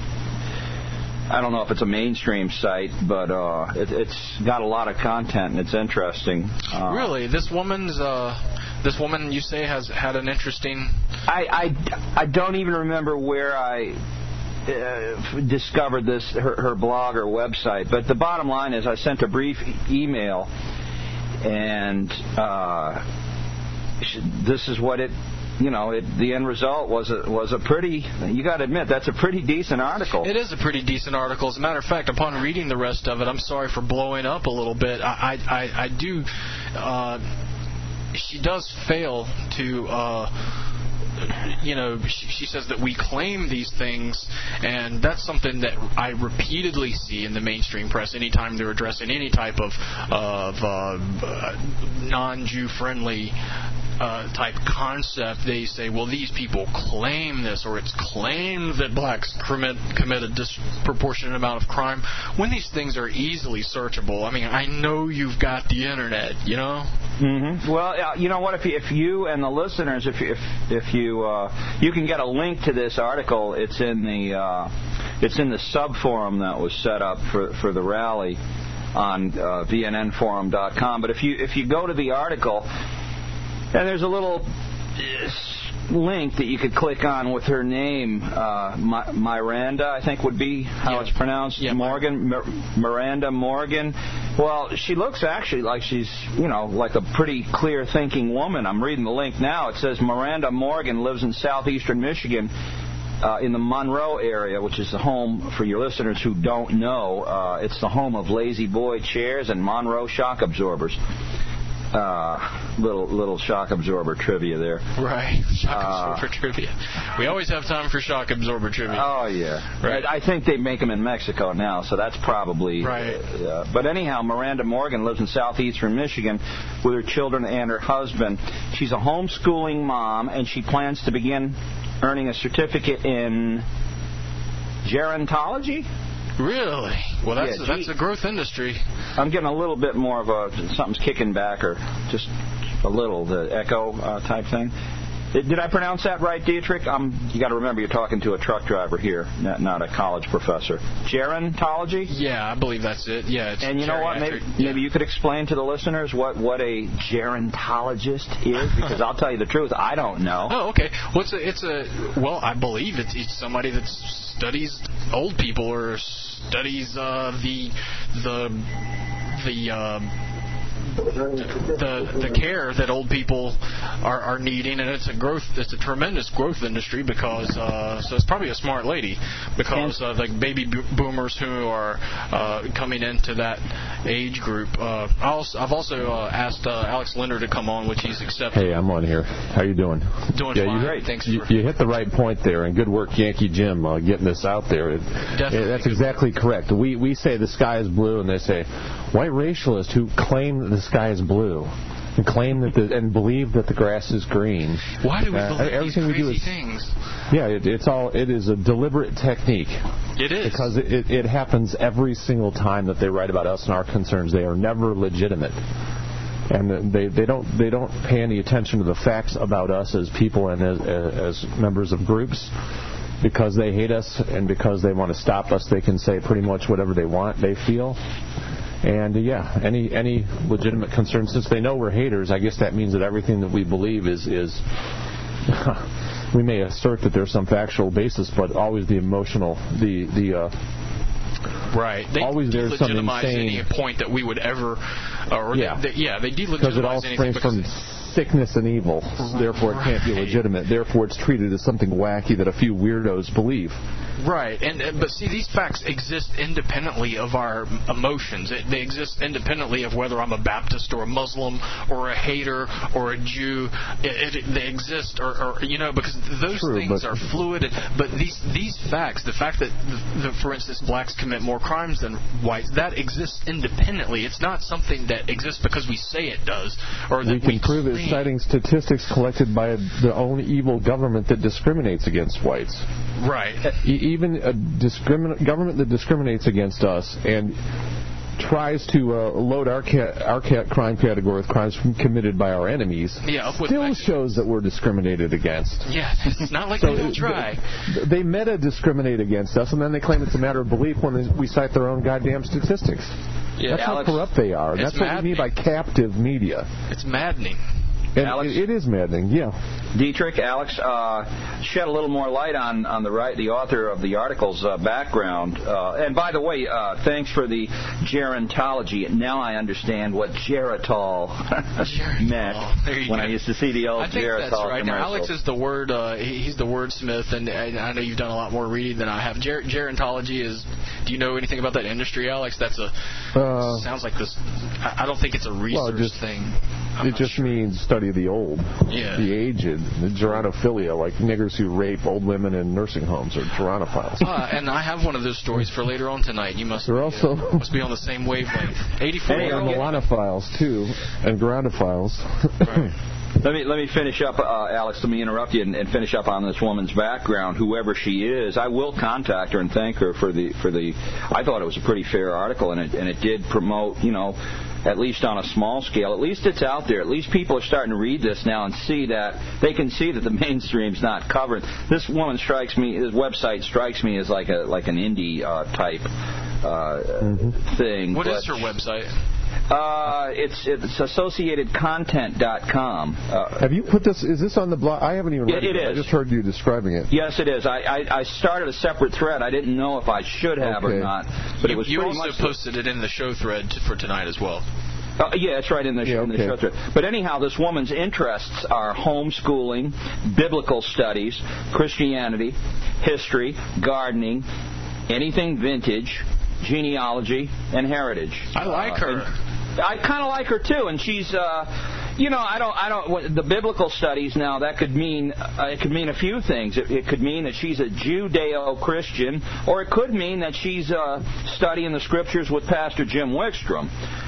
I don't know if it's a mainstream site, but it's got a lot of content and it's interesting. Really, this woman you say has had an interesting. I don't even remember where I discovered this her blog or website, but the bottom line is I sent a brief email, and this is what it. The end result was a pretty. You got to admit that's a pretty decent article. It is a pretty decent article. As a matter of fact, upon reading the rest of it, I'm sorry for blowing up a little bit. I do. She does fail to. She says that we claim these things, and that's something that I repeatedly see in the mainstream press anytime they're addressing any type of non-Jew friendly type concept. They say, well, these people claim this, or it's claimed that blacks commit a disproportionate amount of crime, when these things are easily searchable. I mean, I know you've got the internet, Mm-hmm. Well, you know what? If you and the listeners, if you can get a link to this article, it's in the sub forum that was set up for the rally. on VNNforum.com. But if you go to the article, and there's a little link that you could click on with her name, Miranda, I think would be how it's pronounced. Yeah. Morgan, Miranda Morgan. Well, she looks actually like she's, like a pretty clear-thinking woman. I'm reading the link now. It says Miranda Morgan lives in southeastern Michigan in the Monroe area, which is the home, for your listeners who don't know, it's the home of Lazy Boy chairs and Monroe shock absorbers. Little shock absorber trivia there. Right, shock absorber trivia. We always have time for shock absorber trivia. Oh, yeah. Right. I think they make them in Mexico now, so that's probably... Right. But anyhow, Miranda Morgan lives in southeastern Michigan with her children and her husband. She's a homeschooling mom, and she plans to begin earning a certificate in gerontology? Really? Well, that's a growth industry. I'm getting a little bit more of something's kicking back, or just a little, the echo type thing. Did I pronounce that right, Dietrich? You got to remember you're talking to a truck driver here, not a college professor. Gerontology? Yeah, I believe that's it. Yeah. And you know what? Maybe you could explain to the listeners what a gerontologist is, because I'll tell you the truth, I don't know. Oh, okay. Well, I believe it's somebody that studies old people or studies the care that old people are needing, and it's a tremendous growth industry because so it's probably a smart lady, because the baby boomers who are coming into that age group. I've also asked Alex Linder to come on, which he's accepted. Hey, I'm on here. How you doing? Doing fine. Great. Thanks. You hit the right point there, and good work, Yankee Jim, getting this out there. That's exactly correct. We say the sky is blue, and they say white racialists who claim the sky is blue and claim that and believe that the grass is green. Why do we believe everything these crazy things? Yeah, it is a deliberate technique. It is, because it happens every single time that they write about us and our concerns. They are never legitimate, and they don't pay any attention to the facts about us as people and as members of groups. Because they hate us and because they want to stop us, they can say pretty much whatever they want, they feel. And any legitimate concern, since they know we're haters, I guess that means that everything that we believe is we may assert that there's some factual basis, but always the emotional, right. They always there's some insane any point that we would ever, they delegitimize because it all springs from sickness and evil, therefore it can't be legitimate. Therefore it's treated as something wacky that a few weirdos believe. Right, but see, these facts exist independently of our emotions. They exist independently of whether I'm a Baptist or a Muslim or a hater or a Jew. They exist, or because those things are fluid. But these facts, the fact that, for instance, blacks commit more crimes than whites, that exists independently. It's not something that exists because we say it does, or that we can prove it citing statistics collected by the own evil government that discriminates against whites. Right. Even a government that discriminates against us and tries to load our crime category with crimes committed by our enemies, still shows that we're discriminated against. Yeah, it's not like they don't try. They meta-discriminate against us, and then they claim it's a matter of belief when we cite their own goddamn statistics. Yeah, that's how corrupt they are. That's what we mean by captive media. It's maddening. And Alex, it is maddening, yeah. Dietrich, Alex, shed a little more light on the author of the article's background. And by the way, thanks for the gerontology. Now I understand what geritol meant when I used to see the old geritol commercials. That's right. Now, Alex is the word. He's the wordsmith, and I know you've done a lot more reading than I have. Gerontology is. Do you know anything about that industry, Alex? That's sounds like this. I don't think it's a research thing. It just means study of the old, the aged, the gerontophilia, like niggers who rape old women in nursing homes, or gerontophiles. And I have one of those stories for later on tonight. You must be on the same wavelength. 84. There are Milanophiles too, and gerontophiles. Right. Let me finish up, Alex. Let me interrupt you and finish up on this woman's background, whoever she is. I will contact her and thank her for the. I thought it was a pretty fair article, and it did promote, at least on a small scale. At least it's out there. At least people are starting to read this now and see that they can see that the mainstream's not covered. This woman strikes me. This website strikes me as like an indie type. thing. What is her website? It's AssociatedContent.com. Have you put this? Is this on the blog? I haven't even read it. I just heard you describing it. Yes, it is. I started a separate thread. I didn't know if I should have or not, but it was. You pretty also much posted it in the show thread for tonight as well. Yeah, it's right in the show thread. But anyhow, this woman's interests are homeschooling, biblical studies, Christianity, history, gardening, anything vintage, genealogy, and heritage. I like her. I kind of like her too, and she's, the biblical studies now, that could mean, it could mean a few things. It could mean that she's a Judeo-Christian, or it could mean that she's studying the scriptures with Pastor Jim Wickstrom.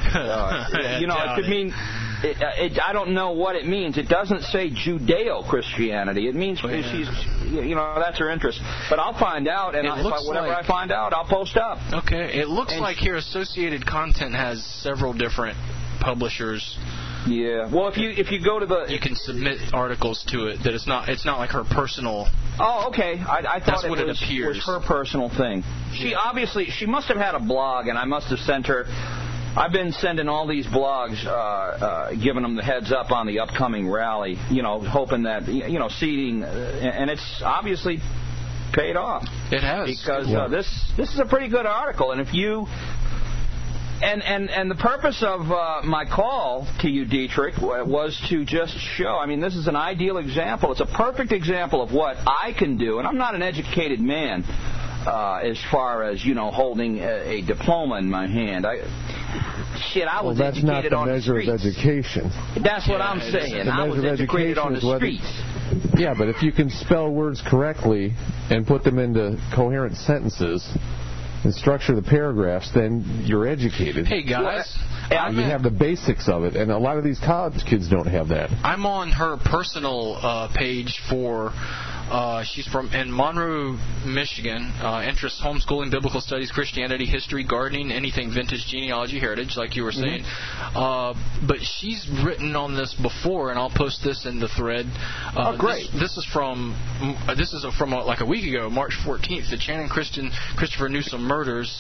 It could mean, I don't know what it means. It doesn't say Judeo-Christianity. It means she's, that's her interest. But I'll find out, and whatever I find out, I'll post up. Okay. It looks like here Associated Content has several different publishers. Yeah. Well, if you go to you can submit articles to it. That it's not like her personal. Oh, okay. I thought it was her personal thing. She must have had a blog, and I must have sent her. I've been sending all these blogs, giving them the heads up on the upcoming rally, hoping that, seating, and it's obviously paid off. It has. Because this is a pretty good article, and if you... And the purpose of my call to you, Dietrich, was to just show, this is an ideal example. It's a perfect example of what I can do, and I'm not an educated man as far as, holding a diploma in my hand. I was that's educated not the on measure the streets. Of education. That's what I'm saying. I was educated on the streets. Yeah, but if you can spell words correctly and put them into coherent sentences and structure the paragraphs, then you're educated. Hey, guys. You have the basics of it, and a lot of these college kids don't have that. I'm on her personal page for... she's in Monroe, Michigan. Interests: homeschooling, biblical studies, Christianity, history, gardening, anything vintage, genealogy, heritage, like you were saying. But she's written on this before, and I'll post this in the thread. Great! This is from like a week ago, March 14th. The Channing Christopher Newsom murders.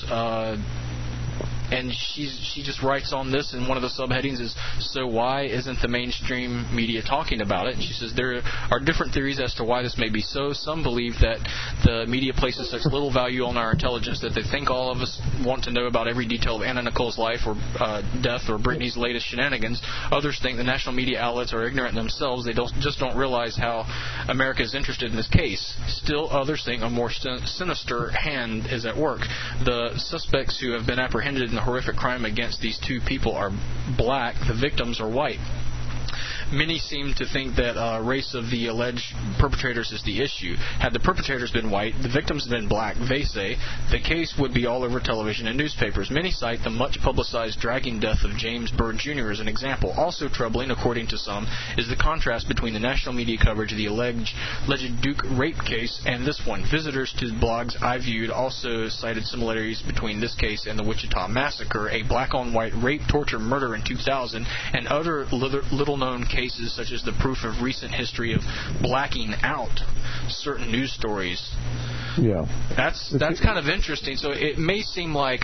And she just writes on this, and one of the subheadings is, so why isn't the mainstream media talking about it? And she says there are different theories as to why this may be so. Some believe that the media places such little value on our intelligence that they think all of us want to know about every detail of Anna Nicole's life or death or Britney's latest shenanigans. Others think the national media outlets are ignorant themselves. They just don't realize how America is interested in this case. Still, others think a more sinister hand is at work. The suspects who have been apprehended in the horrific crime against these two people are black. The victims are white. Many seem to think that race of the alleged perpetrators is the issue. Had the perpetrators been white, the victims been black, they say, the case would be all over television and newspapers. Many cite the much-publicized dragging death of James Byrd Jr. as an example. Also troubling, according to some, is the contrast between the national media coverage of the alleged Duke rape case and this one. Visitors to blogs I viewed also cited similarities between this case and the Wichita Massacre, a black-on-white rape, torture, murder in 2000, and other little-known cases such as the proof of recent history of blacking out certain news stories. Yeah, that's kind of interesting. So it may seem like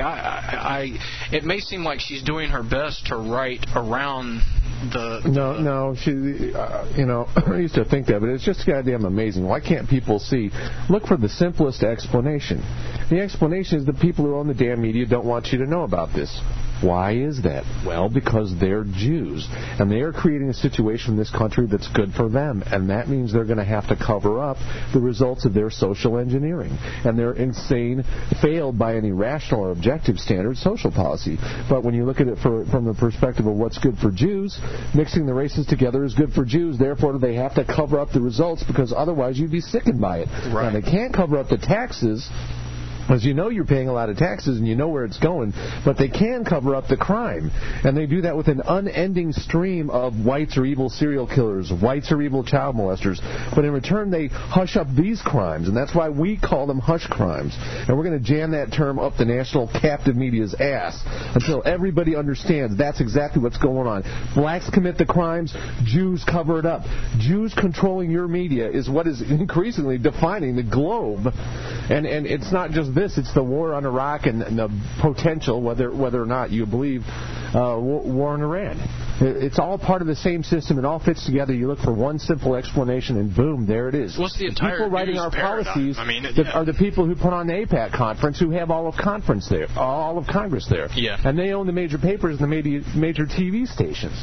it may seem like she's doing her best to write around the. She I used to think that, but it's just goddamn amazing. Why can't people see? Look for the simplest explanation. The explanation is the people who own the damn media don't want you to know about this. Why is that? Well, because they're Jews, and they are creating a situation in this country that's good for them, and that means they're going to have to cover up the results of their social engineering and their insane, failed by any rational or objective standard social policy. But when you look at it from the perspective of what's good for Jews, mixing the races together is good for Jews, therefore they have to cover up the results because otherwise you'd be sickened by it. Right. Now, they can't cover up the taxes, because you know you're paying a lot of taxes and you know where it's going, but they can cover up the crime. And they do that with an unending stream of whites are evil serial killers, whites are evil child molesters. But in return, they hush up these crimes, and that's why we call them hush crimes. And we're going to jam that term up the national captive media's ass until everybody understands that's exactly what's going on. Blacks commit the crimes, Jews cover it up. Jews controlling your media is what is increasingly defining the globe And it's not just this; it's the war on Iraq and the potential, whether or not you believe war in Iran. It's all part of the same system. It all fits together. You look for one simple explanation, and boom, there it is. What's the entire people writing our paradigm? policies are the people who put on the APAC conference, who have all of Congress there. Yeah. And they own the major papers and the major TV stations.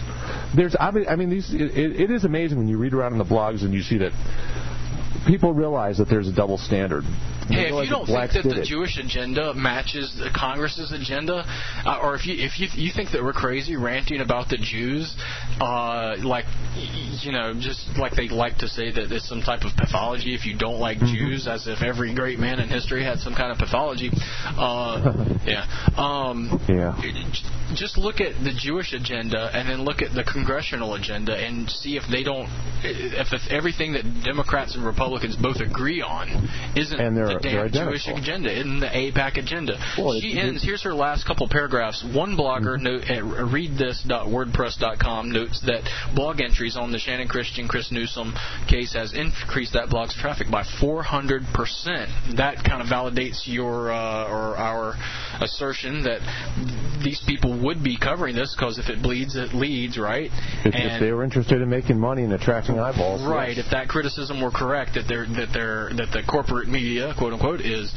It is amazing when you read around in the blogs and you see that people realize that there's a double standard. Hey, if you don't think that the Jewish agenda matches the Congress's agenda, or if you think that we're crazy ranting about the Jews, just like they like to say that it's some type of pathology if you don't like Jews, as if every great man in history had some kind of pathology. Just look at the Jewish agenda and then look at the congressional agenda and see if everything that Democrats and Republicans both agree on isn't the damn Jewish agenda, isn't the AIPAC agenda. She ends, here's her last couple paragraphs. One blogger at readthis.wordpress.com notes that blog entries on the Shannon Christian, Chris Newsom case has increased that blog's traffic by 400%. That kind of validates your or our assertion that these people would be covering this, because if it bleeds, it leads, right? If they were interested in making money and attracting eyeballs, right? Yes. If that criticism were correct, that the corporate media, quote unquote, is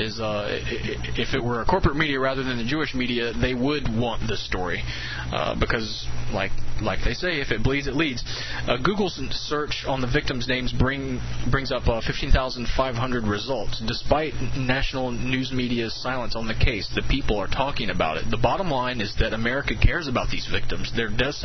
if it were a corporate media rather than the Jewish media, they would want this story, because like they say, if it bleeds, it leads. Google's search on the victims' names brings up 15,500 results. Despite national news media's silence on the case, the people are talking about it. The bottom line is that America cares about these victims. Their deaths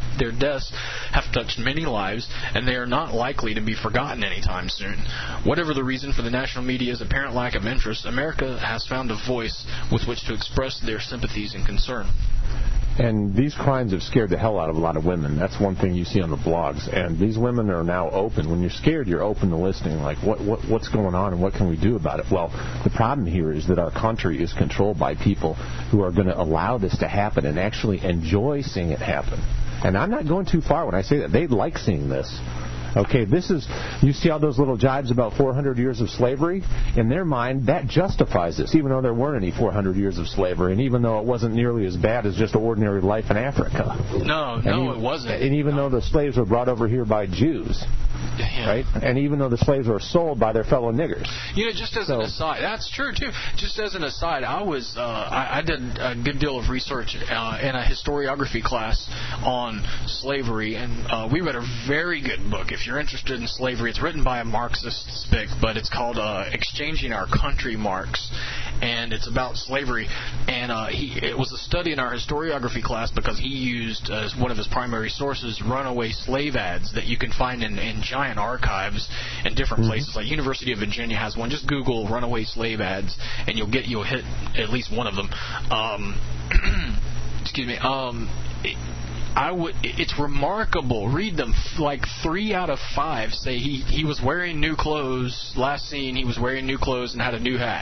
have touched many lives, and they are not likely to be forgotten anytime soon. Whatever the reason for the national media's apparent lack of interest, America has found a voice with which to express their sympathies and concern. And these crimes have scared the hell out of a lot of women. That's one thing you see on the blogs. And these women are now open. When you're scared, you're open to listening. Like, what's going on and what can we do about it? Well, the problem here is that our country is controlled by people who are going to allow this to happen and actually enjoy seeing it happen. And I'm not going too far when I say that. They like seeing this. Okay, you see all those little jibes about 400 years of slavery? In their mind, that justifies this, even though there weren't any 400 years of slavery, and even though it wasn't nearly as bad as just ordinary life in Africa. No, it wasn't. And even though the slaves were brought over here by Jews, right? And even though the slaves were sold by their fellow niggers. Just as an aside, that's true, too. Just as an aside, I did a good deal of research in a historiography class on slavery, and we read a very good book. If you're interested in slavery, it's written by a Marxist spick, but it's called Exchanging Our Country Marks, and it's about slavery. And it was a study in our historiography class because he used as one of his primary sources runaway slave ads that you can find in giant archives in different places. Like University of Virginia has one. Just Google runaway slave ads, and you'll hit at least one of them. Excuse me. It's remarkable. Read them. Like 3 out of 5 say he was wearing new clothes. Last scene, he was wearing new clothes and had a new hat.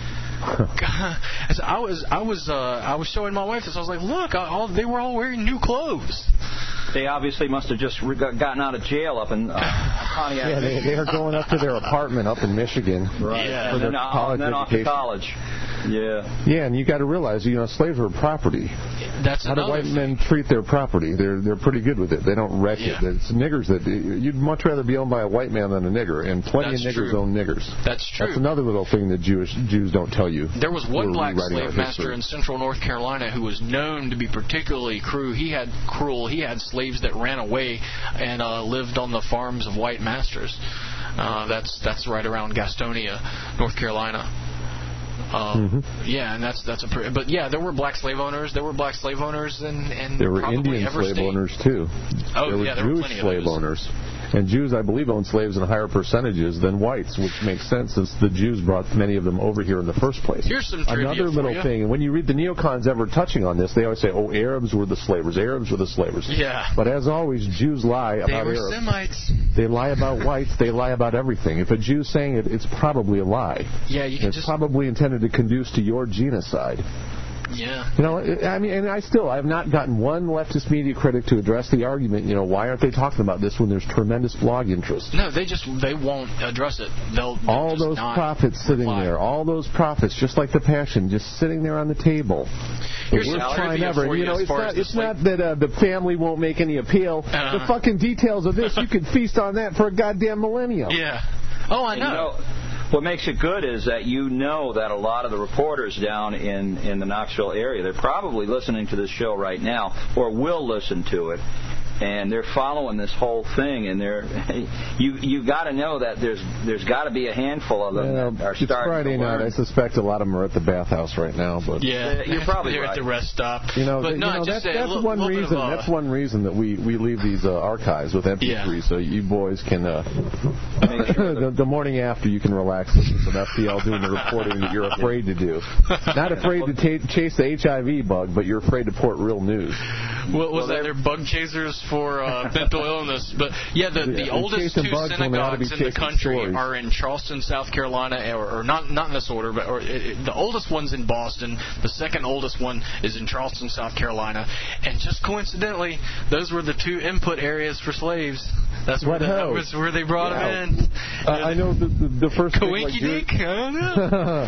I was showing my wife this. I was like, look, they were all wearing new clothes. They obviously must have just gotten out of jail up in Pontiac. Yeah, they are going up to their apartment up in Michigan. Right. Yeah. For their college and then education. Off to college. Yeah. Yeah, and you got to realize, slaves are property. That's how do white men treat their property? They're pretty good with it. They don't wreck it. It's niggers that you'd much rather be owned by a white man than a nigger, and plenty of niggers own niggers. That's true. That's another little thing that Jews don't tell you. There was one black slave master in central North Carolina who was known to be particularly cruel. He had slaves that ran away and lived on the farms of white masters. That's right around Gastonia, North Carolina. Yeah, and but yeah, there were black slave owners. There were black slave owners, and there were Indian slave owners too. Oh, there were Jewish slave owners. And Jews, I believe, own slaves in higher percentages than whites, which makes sense since the Jews brought many of them over here in the first place. Here's some trivia Another little thing, and when you read the neocons ever touching on this, they always say, Arabs were the slavers. Arabs were the slavers. Yeah. But as always, Jews lie about Arabs. They were Semites. They lie about whites. They lie about everything. If a Jew's saying it, it's probably a lie. Yeah, it's probably intended to conduce to your genocide. Yeah. You know, I mean, and I have not gotten one leftist media critic to address the argument, you know, why aren't they talking about this when there's tremendous blog interest? No, they won't address it. They'll all those prophets sitting there, all those prophets, just like the Passion, just sitting there on the table. Here's the worst some crime ever. for You know, it's not that the family won't make any appeal. Uh-huh. The fucking details of this, you could feast on that for a goddamn millennium. Yeah. Oh, I know. You know, what makes it good is that you know that a lot of the reporters down in the Knoxville area, they're probably listening to this show right now or will listen to it. And they're following this whole thing, and you got to know that there's got to be a handful of them that are starting. It's Friday to learn. night. I suspect a lot of them are at the bathhouse right now. But yeah, you're probably they're right. at the rest stop. You know, but that's one reason. That's one reason that we leave these archives with MP3, so you boys can. The morning after, you can relax with some FPL doing the reporting that you're afraid to do. Not afraid to chase the HIV bug, but you're afraid to report real news. What was that? They're bug chasers for mental illness. But yeah, the oldest two synagogues in the country are in Charleston, South Carolina, or not in this order, but the oldest one's in Boston. The second oldest one is in Charleston, South Carolina, and just coincidentally, those were the two input areas for slaves. That was where they brought them in. I know the first Coinky-dink? I don't know.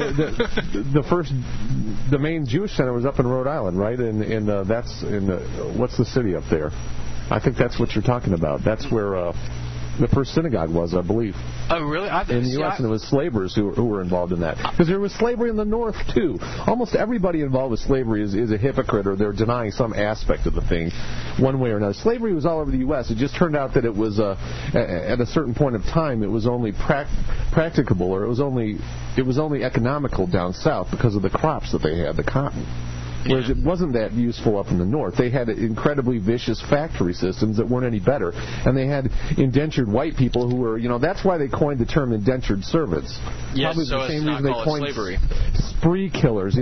the main Jewish center was up in Rhode Island, right? And that's in what's the city up there? I think that's what you're talking about. That's where the first synagogue was, I believe. Oh, really? In the U.S., and it was slavers who were involved in that. Because there was slavery in the North, too. Almost everybody involved with slavery is a hypocrite, or they're denying some aspect of the thing, one way or another. Slavery was all over the U.S. It just turned out that it was, at a certain point of time, it was only practicable, or it was only economical down south because of the crops that they had, the cotton. Whereas it wasn't that useful up in the north. They had incredibly vicious factory systems that weren't any better. And they had indentured white people who were, that's why they coined the term indentured servants. Yes, probably so the same it's reason they coined slavery. Spree killers,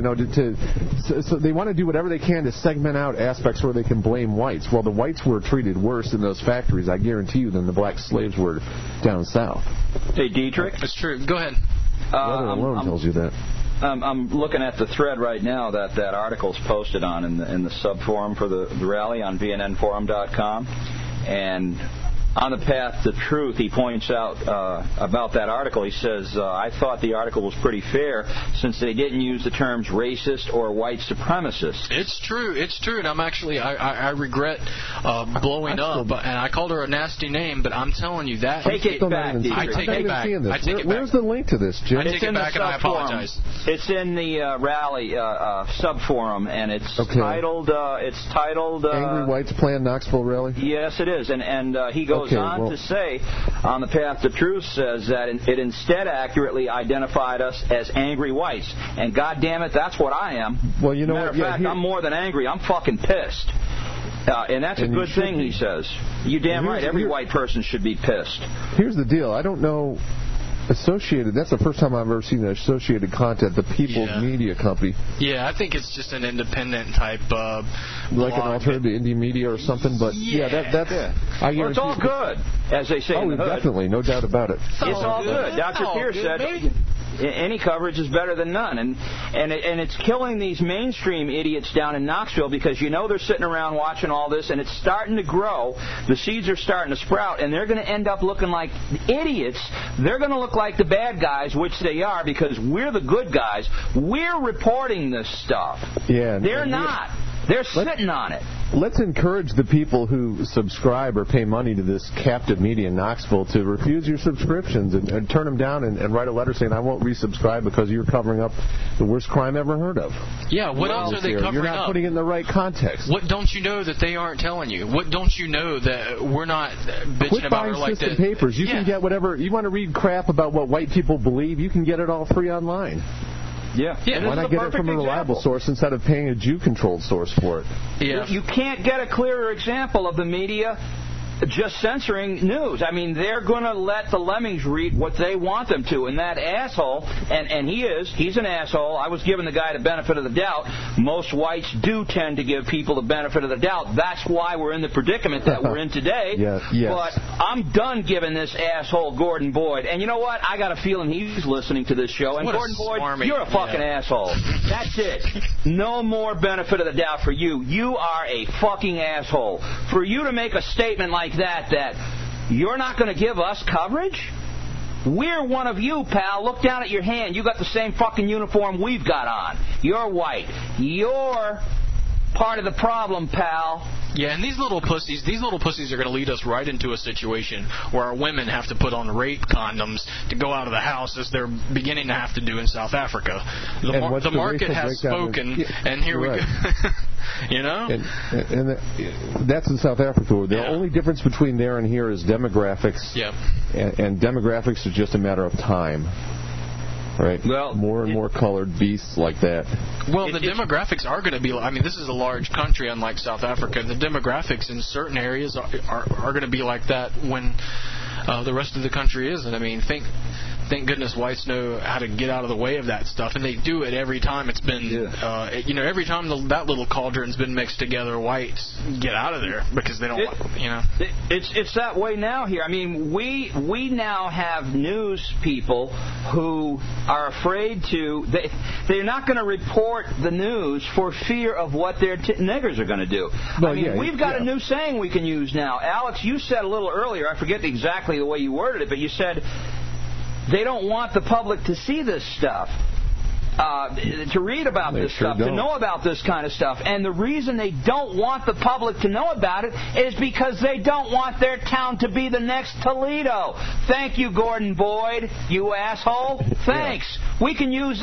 so they want to do whatever they can to segment out aspects where they can blame whites. Well, the whites were treated worse in those factories, I guarantee you, than the black slaves were down south. Hey, Dietrich? That's true. Go ahead. Weather alone tells you that. I'm looking at the thread right now that article's posted on in the subforum for the rally on VNNforum.com, and on the path to truth, he points out about that article. He says, I thought the article was pretty fair since they didn't use the terms racist or white supremacist. It's true. And I'm actually, I regret blowing up, and I called her a nasty name, but I'm telling you that. Take it back, I take it back. Where's the link to this, Jim? I take it back, and I apologize. It's in the rally subforum, and it's titled Angry Whites Plan Knoxville Rally? Yes, it is. And he goes on to say, on the path to truth, says that it instead accurately identified us as angry whites. And God damn it, that's what I am. Well, you know Matter what? of fact, I'm more than angry. I'm fucking pissed. And that's a good thing, he says. You damn right. Every white person should be pissed. Here's the deal. I don't know. Associated, that's the first time I've ever seen Associated Content, the People's Media Company. Yeah, I think it's just an independent type like blog. An alternative to indie media or something, but that's... Well, it's all good, as they say in the hood. Definitely, no doubt about it. It's all good. Dr. Pierce said... Any coverage is better than none, and it's killing these mainstream idiots down in Knoxville because they're sitting around watching all this, and it's starting to grow. The seeds are starting to sprout, and they're going to end up looking like idiots. They're going to look like the bad guys, which they are, because we're the good guys. We're reporting this stuff. Yeah, they're not. They're sitting on it. Let's encourage the people who subscribe or pay money to this captive media in Knoxville to refuse your subscriptions and turn them down and write a letter saying, I won't resubscribe because you're covering up the worst crime ever heard of. Yeah, what else are they covering up? You're not putting it in the right context. What don't you know that they aren't telling you? What don't you know that we're not bitching about her like system papers. You can get whatever. You want to read crap about what white people believe, you can get it all free online. Yeah. Why not get it from a reliable source instead of paying a Jew-controlled source for it? Yeah. You can't get a clearer example of the media just censoring news. I mean, they're going to let the lemmings read what they want them to. And that asshole, and he's an asshole. I was giving the guy the benefit of the doubt. Most whites do tend to give people the benefit of the doubt. That's why we're in the predicament that we're in today. Yes. But I'm done giving this asshole Gordon Boyd. And you know what? I got a feeling he's listening to this show. And what Gordon Boyd, smarmy, you're a fucking asshole. That's it. No more benefit of the doubt for you. You are a fucking asshole. For you to make a statement like that you're not going to give us coverage? We're one of you, pal. Look down at your hand. You got the same fucking uniform we've got on. You're white. You're part of the problem, pal. Yeah, and these little pussies are going to lead us right into a situation where our women have to put on rape condoms to go out of the house, as they're beginning to have to do in South Africa. The market has spoken, and here we go. You know? And that's in South Africa. The only difference between there and here is demographics. Yep. And demographics is just a matter of time. Right. Well, more and more colored beasts like that. Well, the demographics are going to be. I mean, this is a large country, unlike South Africa. The demographics in certain areas are going to be like that when the rest of the country isn't. I mean, thank goodness whites know how to get out of the way of that stuff, and they do it every time it's been, every time that little cauldron's been mixed together, whites get out of there because they don't It's that way now here. I mean, we now have news people who are afraid to, they're not going to report the news for fear of what their niggers are going to do. Well, we've got a new saying we can use now. Alex, you said a little earlier, I forget exactly the way you worded it, but you said they don't want the public to see this stuff, to read about this stuff, to know about this kind of stuff. And the reason they don't want the public to know about it is because they don't want their town to be the next Toledo. Thank you, Gordon Boyd, you asshole. Thanks. We can use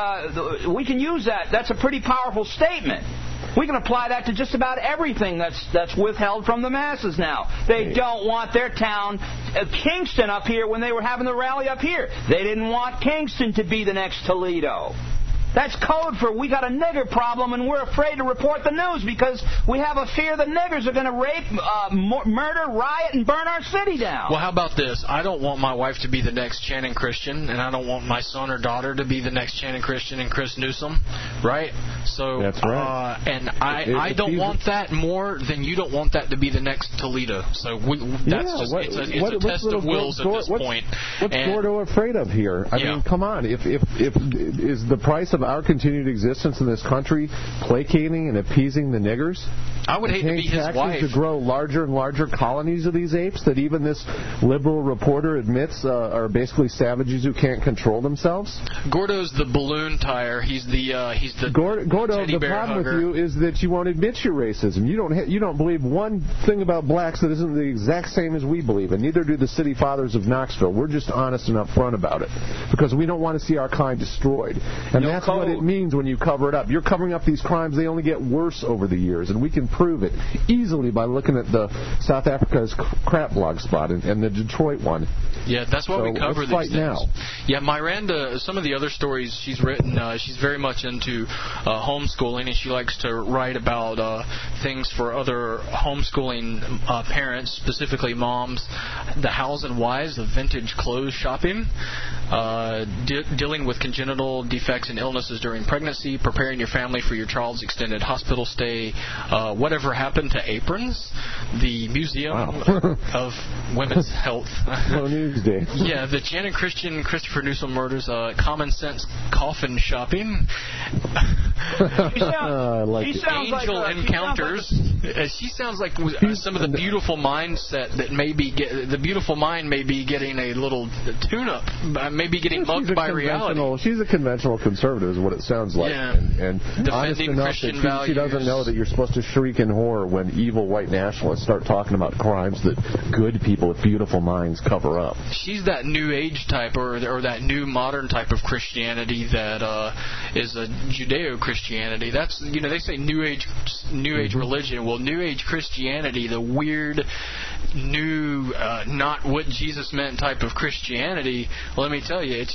that. That's a pretty powerful statement. We can apply that to just about everything that's withheld from the masses now. They don't want their town, Kingston up here, when they were having the rally up here. They didn't want Kingston to be the next Toledo. That's code for we got a nigger problem and we're afraid to report the news because we have a fear the niggers are going to rape, murder, riot, and burn our city down. Well, how about this? I don't want my wife to be the next Channing Christian, and I don't want my son or daughter to be the next Channing Christian and Chris Newsom, right? So that's right. And I don't want that more than you don't want that to be the next Toledo. So it's a test of wills at this point. What's Gordo afraid of here? I mean, come on. If is the price of our continued existence in this country placating and appeasing the niggers? I would hate to be his wife. To grow larger and larger colonies of these apes that even this liberal reporter admits are basically savages who can't control themselves? Gordo's the balloon tire. He's the Gordo, teddy the bear problem hugger. with you is that you won't admit your racism. You don't believe one thing about blacks that isn't the exact same as we believe, and neither do the city fathers of Knoxville. We're just honest and upfront about it because we don't want to see our kind destroyed. And that's what it means when you cover it up. You're covering up these crimes. They only get worse over the years, and we can prove it easily by looking at the South Africa's crap blog spot and the Detroit one. Yeah, that's why we cover these things. Now. Yeah, Miranda, some of the other stories she's written, she's very much into homeschooling, and she likes to write about things for other homeschooling parents, specifically moms, the hows and whys of vintage clothes shopping, dealing with congenital defects and illnesses during pregnancy, preparing your family for your child's extended hospital stay, whatever happened to aprons, the Museum of Women's Health. No news day. Yeah, the Channing Christian Christopher Newsom murders, common sense coffin shopping. Angel encounters. She sounds like some of the beautiful mindset that the beautiful mind may be getting a little tune-up, maybe getting mugged by reality. She's a conventional conservative, is what it sounds like. Yeah. And honest enough Christian that values. She doesn't know that you're supposed to shriek in horror when evil white nationalists start talking about crimes that good people with beautiful minds cover up. She's that new age type or that new modern type of Christianity that is a Judeo-Christianity. That's, they say new age religion. Well, new age Christianity, the weird new not what Jesus meant type of Christianity, let me tell you, it's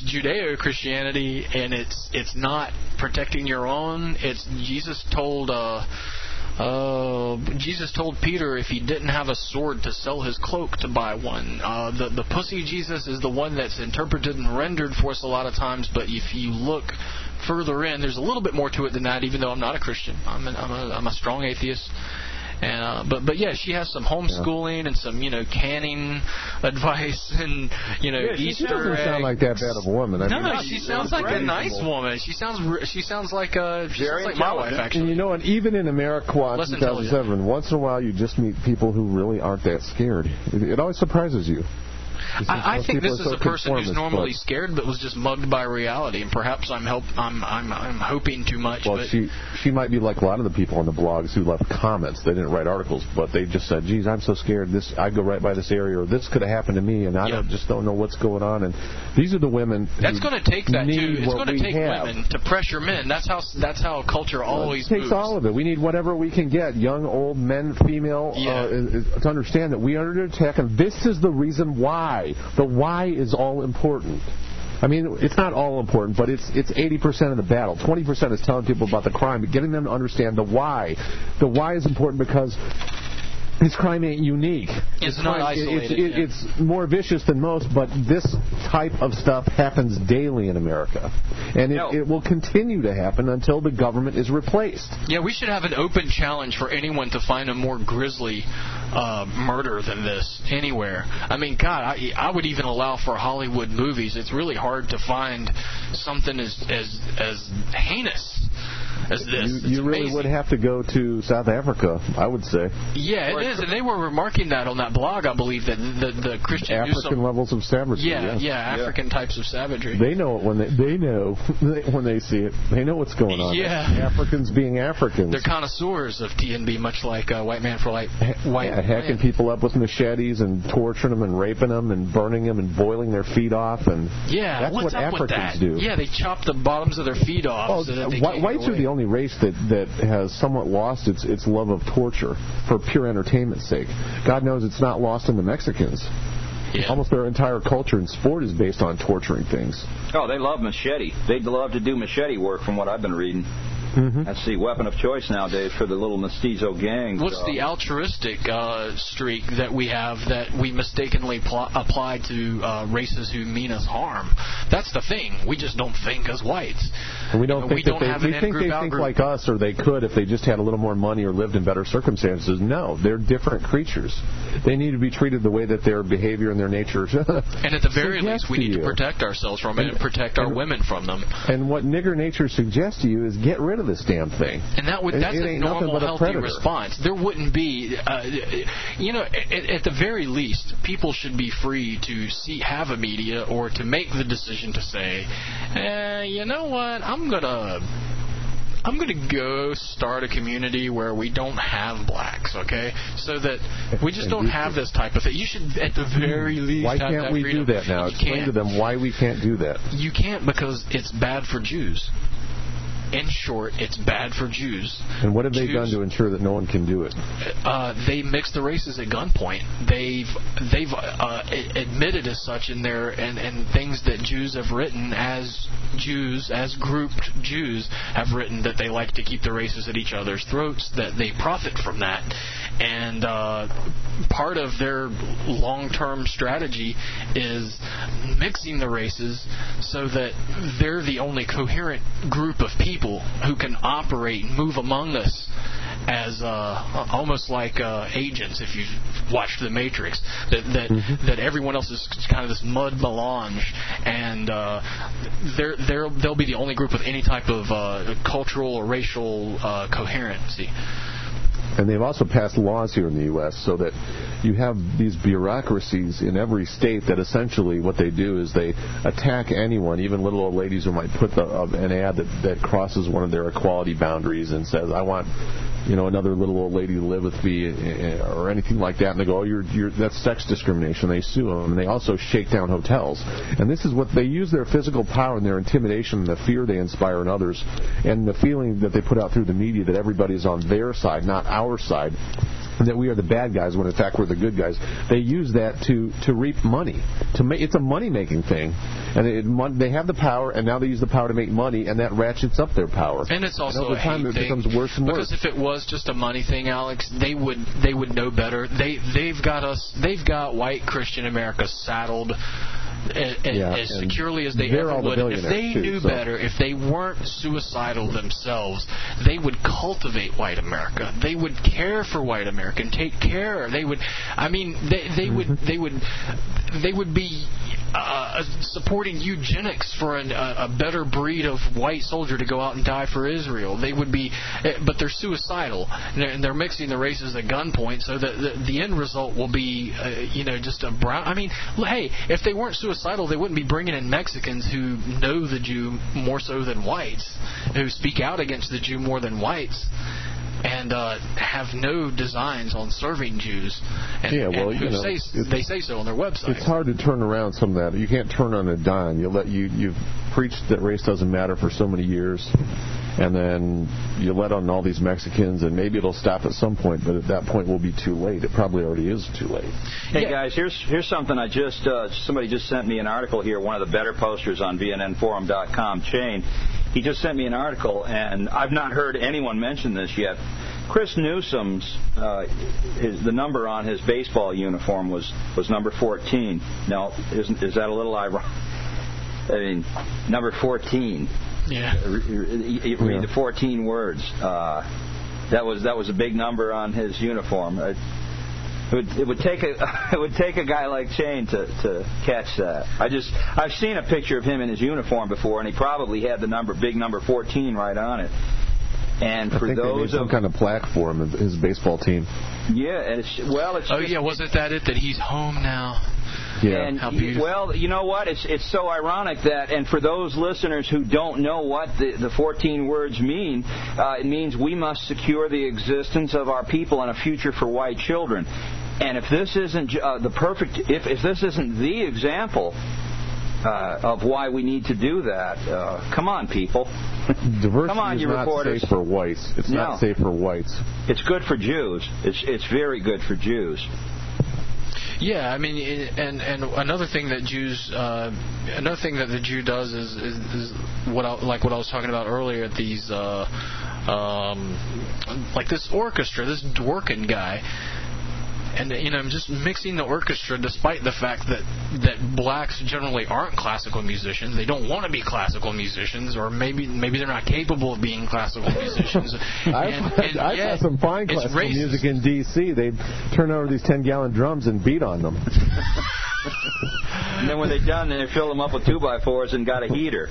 Judeo-Christianity, and it's not protecting your own. It's Jesus told Jesus told Peter if he didn't have a sword to sell his cloak to buy one. The pussy Jesus is the one that's interpreted and rendered for us a lot of times, but if you look further in, there's a little bit more to it than that, even though I'm not a Christian. I'm a strong atheist. And, but yeah, she has some homeschooling and some, canning advice and, Easter eggs. She doesn't sound like that bad of a woman. She sounds like a nice woman. She sounds like my wife, actually. And you know what? Even in America, 2007, once in a while you just meet people who really aren't that scared. It always surprises you. I think this is a person who's normally scared but was just mugged by reality, and perhaps I'm hoping too much. Well, but she might be like a lot of the people on the blogs who left comments. They didn't write articles, but they just said, "Geez, I'm so scared. I go right by this area, or this could have happened to me, and I just don't know what's going on." And these are the women. That's going to take that too. It's going to take women to pressure men. That's how culture always moves. It takes all of it. We need whatever we can get, young, old, men, female, to understand that we are under attack, and this is the reason why. The why is all important. I mean, it's not all important, but it's 80% of the battle. 20% is telling people about the crime, but getting them to understand the why. The why is important because this crime ain't unique. It's not isolated. It's more vicious than most, but this type of stuff happens daily in America. And it will continue to happen until the government is replaced. Yeah, we should have an open challenge for anyone to find a more grisly murder than this anywhere. I mean, God, I would even allow for Hollywood movies. It's really hard to find something as heinous as this. You really would have to go to South Africa, I would say. Yeah, it is, and they were remarking that on that blog, I believe, that the Christian African levels of savagery. African types of savagery. They know it when they see it. They know what's going on. Yeah, Africans being Africans. They're connoisseurs of TNB, much like White Man for White. Hacking people up with machetes and torturing them and raping them and burning them and boiling their feet off, and that's what Africans do. Yeah, they chop the bottoms of their feet off. Whites are the only race that has somewhat lost its love of torture for pure entertainment's sake. God knows it's not lost in the Mexicans. Yeah. Almost their entire culture and sport is based on torturing things. Oh, they love machete. They'd love to do machete work from what I've been reading. Mm-hmm. That's the weapon of choice nowadays for the little mestizo gangs. What's the altruistic streak that we have that we mistakenly apply to races who mean us harm? That's the thing. We just don't think as whites. And we don't think they think like us, or they could if they just had a little more money or lived in better circumstances. No, they're different creatures. They need to be treated the way that their behavior and their nature. And at the very least, we need to protect ourselves from it and protect our women from them. And what nigger nature suggests to you is get rid of this damn thing. And that's a normal, healthy response. There wouldn't be, at the very least, people should be free to have a media or to make the decision to say, you know what, I'm gonna go start a community where we don't have blacks, okay? So that we just don't have this type of thing. You should, at the very least, why can't we do that now? Explain to them why we can't do that. You can't because it's bad for Jews. In short, it's bad for Jews. And what have they done to ensure that no one can do it? They mix the races at gunpoint. They've admitted as such in their and things that Jews have written as grouped Jews have written that they like to keep the races at each other's throats, that they profit from that. And part of their long-term strategy is mixing the races so that they're the only coherent group of people who can operate and move among us as almost like agents. If you've watched The Matrix, that everyone else is kind of this mud melange, and they'll be the only group with any type of cultural or racial coherency. And they've also passed laws here in the U.S. so that you have these bureaucracies in every state that essentially what they do is they attack anyone, even little old ladies who might put an ad that crosses one of their equality boundaries and says, I want another little old lady to live with me or anything like that. And they go, that's sex discrimination. They sue them. And they also shake down hotels. And this is what they use their physical power and their intimidation and the fear they inspire in others and the feeling that they put out through the media that everybody's on their side, not our side. that we are the bad guys when in fact we're the good guys. They use that to reap money. It's a money-making thing. And they have the power, and now they use the power to make money, and that ratchets up their power. And it's also and over time, a hate it becomes worse and worse. Because if it was just a money thing, Alex, they would know better. They've got white Christian America saddled as securely as they ever would. If they knew better, if they weren't suicidal themselves, they would cultivate white America. They would care for white America and take care. They would. I mean, they would be supporting eugenics for a better breed of white soldier to go out and die for Israel. They would be, but they're suicidal, and they're mixing the races at gunpoint. So the end result will be, just a brown. I mean, hey, if they weren't suicidal, they wouldn't be bringing in Mexicans who know the Jew more so than whites, who speak out against the Jew more than whites, and have no designs on serving Jews. They say so on their website. It's hard to turn around some of that. You can't turn on a dime. You've preached that race doesn't matter for so many years, and then you let on all these Mexicans, and maybe it'll stop at some point, but at that point will be too late. It probably already is too late. Hey guys, here's something somebody just sent me an article here. One of the better posters on VNNforum.com, Shane. He just sent me an article, and I've not heard anyone mention this yet. Chris Newsom's the number on his baseball uniform was number 14. Now, is that a little ironic? I mean, number 14. Yeah. You read the 14 words. That was a big number on his uniform. It would take a guy like Shane to catch that. I've seen a picture of him in his uniform before, and he probably had the big number 14 right on it. And for I think they made some kind of plaque for him, his baseball team. Yeah, and wasn't that he's home now? Yeah. How beautiful. Well, you know what? It's so ironic that, and for those listeners who don't know what the 14 words mean, it means we must secure the existence of our people and a future for white children. And if this isn't if this isn't the example of why we need to do that, come on, people. Diversity come on, is you not reporters. Safe for whites. It's not safe for whites. It's good for Jews. It's very good for Jews. Yeah, I mean, and another thing that the Jew does is what I was talking about earlier. These like this orchestra, this Dworkin guy. And just mixing the orchestra, despite the fact that blacks generally aren't classical musicians. They don't want to be classical musicians, or maybe they're not capable of being classical musicians. I saw some fine classical music in D.C. They'd turn over these 10-gallon drums and beat on them. And then when they're done, they fill them up with 2x4s and got a heater.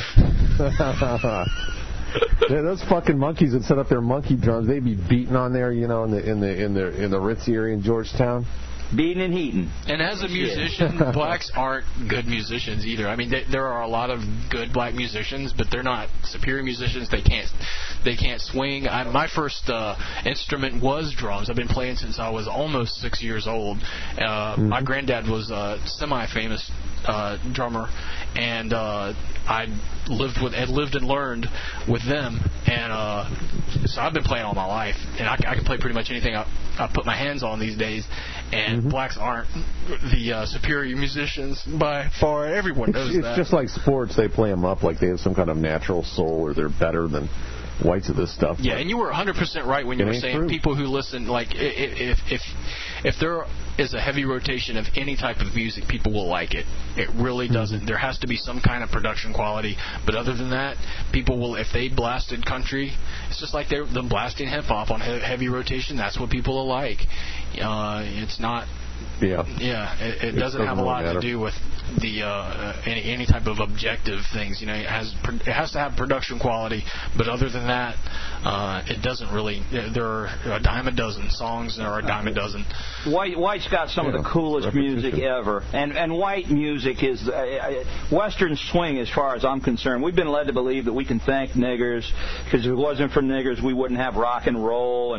Yeah, those fucking monkeys that set up their monkey drums, they'd be beating on there, in the Ritzy area in Georgetown. Beating and heating. And as a musician, blacks aren't good musicians either. I mean, there are a lot of good black musicians, but they're not superior musicians. They can't swing. My first instrument was drums. I've been playing since I was almost 6 years old. My granddad was a semi-famous drummer, and I lived and learned with them, and so I've been playing all my life, and I can play pretty much anything I put my hands on these days. And blacks aren't the superior musicians by far. Everyone knows that. It's just like sports. They play them up like they have some kind of natural soul, or they're better than whites at this stuff. Yeah, and you were 100% right when you were saying people who listen, like, if there is a heavy rotation of any type of music, people will like it. It really doesn't. There has to be some kind of production quality, but other than that, people will, if they blasted country, it's just like them blasting hip-hop on heavy rotation, that's what people will like. It's not... Yeah, it doesn't have a lot to do with the any type of objective things. It has to have production quality, but other than that, it doesn't really. There are a dime a dozen songs. There are a dime a dozen. White's got some of the coolest music ever, and white music is Western swing, as far as I'm concerned. We've been led to believe that we can thank niggers, because if it wasn't for niggers, we wouldn't have rock and roll, and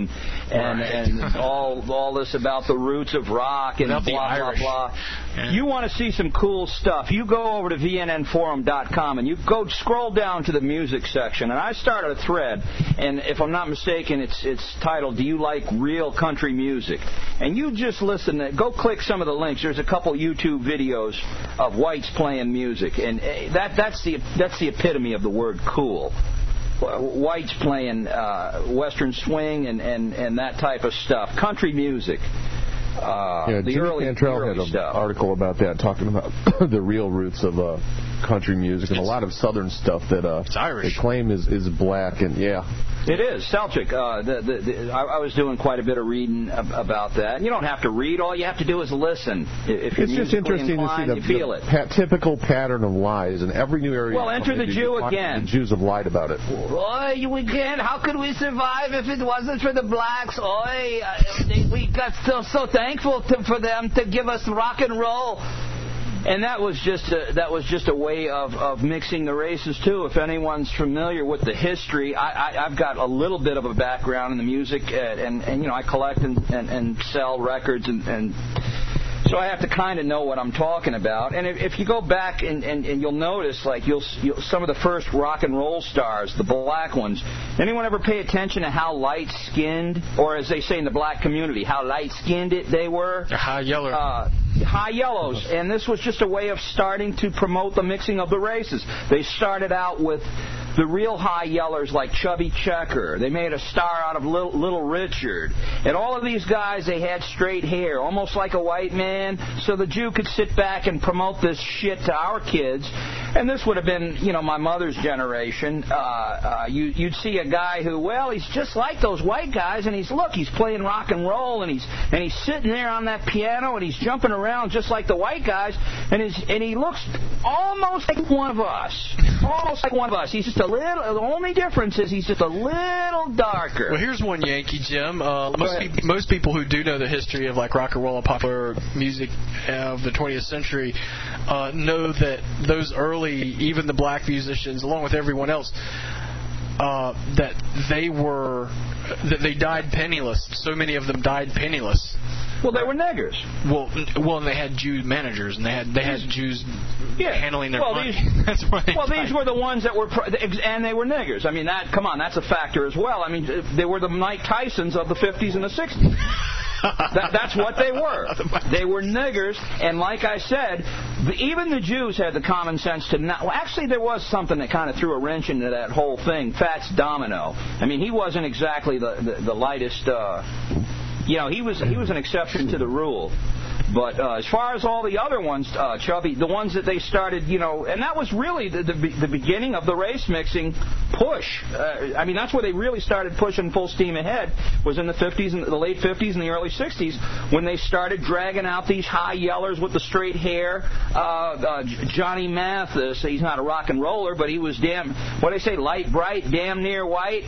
and all this about the roots of rock and about blah, blah, blah. Yeah. You want to see some cool stuff, you go over to VNNforum.com and you go scroll down to the music section. And I started a thread, and if I'm not mistaken, it's titled, Do You Like Real Country Music? And you just listen, go click some of the links. There's a couple YouTube videos of whites playing music, and that's the epitome of the word cool. Whites playing Western swing and that type of stuff. Country music. The Jimmy Cantrell had an article about that, talking about the real roots of country music and a lot of southern stuff that it's Irish. They claim is black, and it is Celtic. I was doing quite a bit of reading about that. And you don't have to read; all you have to do is listen. If you're it's just interesting inclined, to see the typical pattern of lies in every new area. Well, enter the Jew again. The Jews have lied about it. Again, how could we survive if it wasn't for the blacks? We got so thankful for them to give us rock and roll. And that was just a way of mixing the races too. If anyone's familiar with the history, I've got a little bit of a background in the music, and I collect and sell records, and so I have to kind of know what I'm talking about. And if you go back and you'll notice, like some of the first rock and roll stars, the black ones. Anyone ever pay attention to how light-skinned, or as they say in the black community, how light-skinned they were? High yellow. High yellows, and this was just a way of starting to promote the mixing of the races. They started out with the real high yellers like Chubby Checker. They made a star out of Little Richard. And all of these guys, they had straight hair, almost like a white man, so the Jew could sit back and promote this shit to our kids. And this would have been, my mother's generation. You'd see a guy who, he's just like those white guys, and he's playing rock and roll, and he's sitting there on that piano, and he's jumping around just like the white guys, and he looks almost like one of us. Almost like one of us. He's just a little. The only difference is he's just a little darker. Well, here's one Yankee, Jim. Most people who do know the history of like rock and roll and popular music of the 20th century know that those early, even the black musicians, along with everyone else, that they died penniless. So many of them died penniless. Well, they were niggers. Well, and they had Jew managers, and they had Jews handling their money. These were the ones that were, and they were niggers. I mean, that's a factor as well. I mean, they were the Mike Tysons of the 50s and the 60s. That's what they were. They were niggers, and like I said, even the Jews had the common sense to not. Well, actually, there was something that kind of threw a wrench into that whole thing. Fats Domino. I mean, he wasn't exactly the lightest. He was an exception to the rule. But as far as all the other ones, Chubby, the ones that they started, and that was really the beginning of the race mixing push. That's where they really started pushing full steam ahead, was in the 50s and the late 50s and the early 60s, when they started dragging out these high yellers with the straight hair. Johnny Mathis, he's not a rock and roller, but he was light bright, damn near white.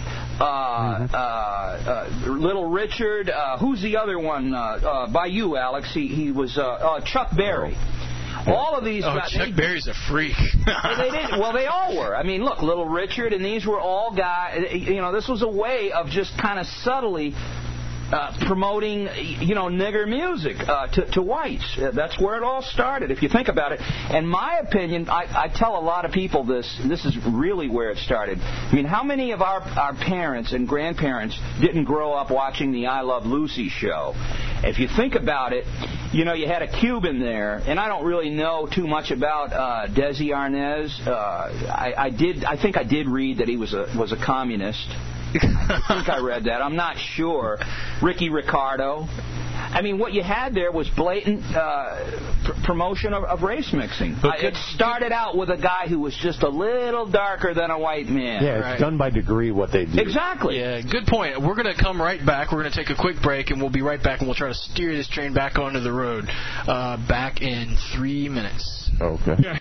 Little Richard, who's the other one? By you, Alex, he was Chuck Berry. All of these guys. Chuck Berry's a freak. They did. Well, they all were. I mean, look, Little Richard, and these were all guys. This was a way of just kind of subtly promoting, nigger music to whites. That's where it all started, if you think about it. And my opinion, I tell a lot of people this is really where it started. I mean, how many of our parents and grandparents didn't grow up watching the I Love Lucy show? If you think about it, you had a Cuban there, and I don't really know too much about Desi Arnaz. I think I did read that he was a communist. I think I read that. I'm not sure. Ricky Ricardo. I mean, what you had there was blatant promotion of race mixing. It started out with a guy who was just a little darker than a white man. Yeah, it's done by degree what they do. Exactly. Yeah, good point. We're going to come right back. We're going to take a quick break, and we'll be right back, and we'll try to steer this train back onto the road. Back in 3 minutes. Okay.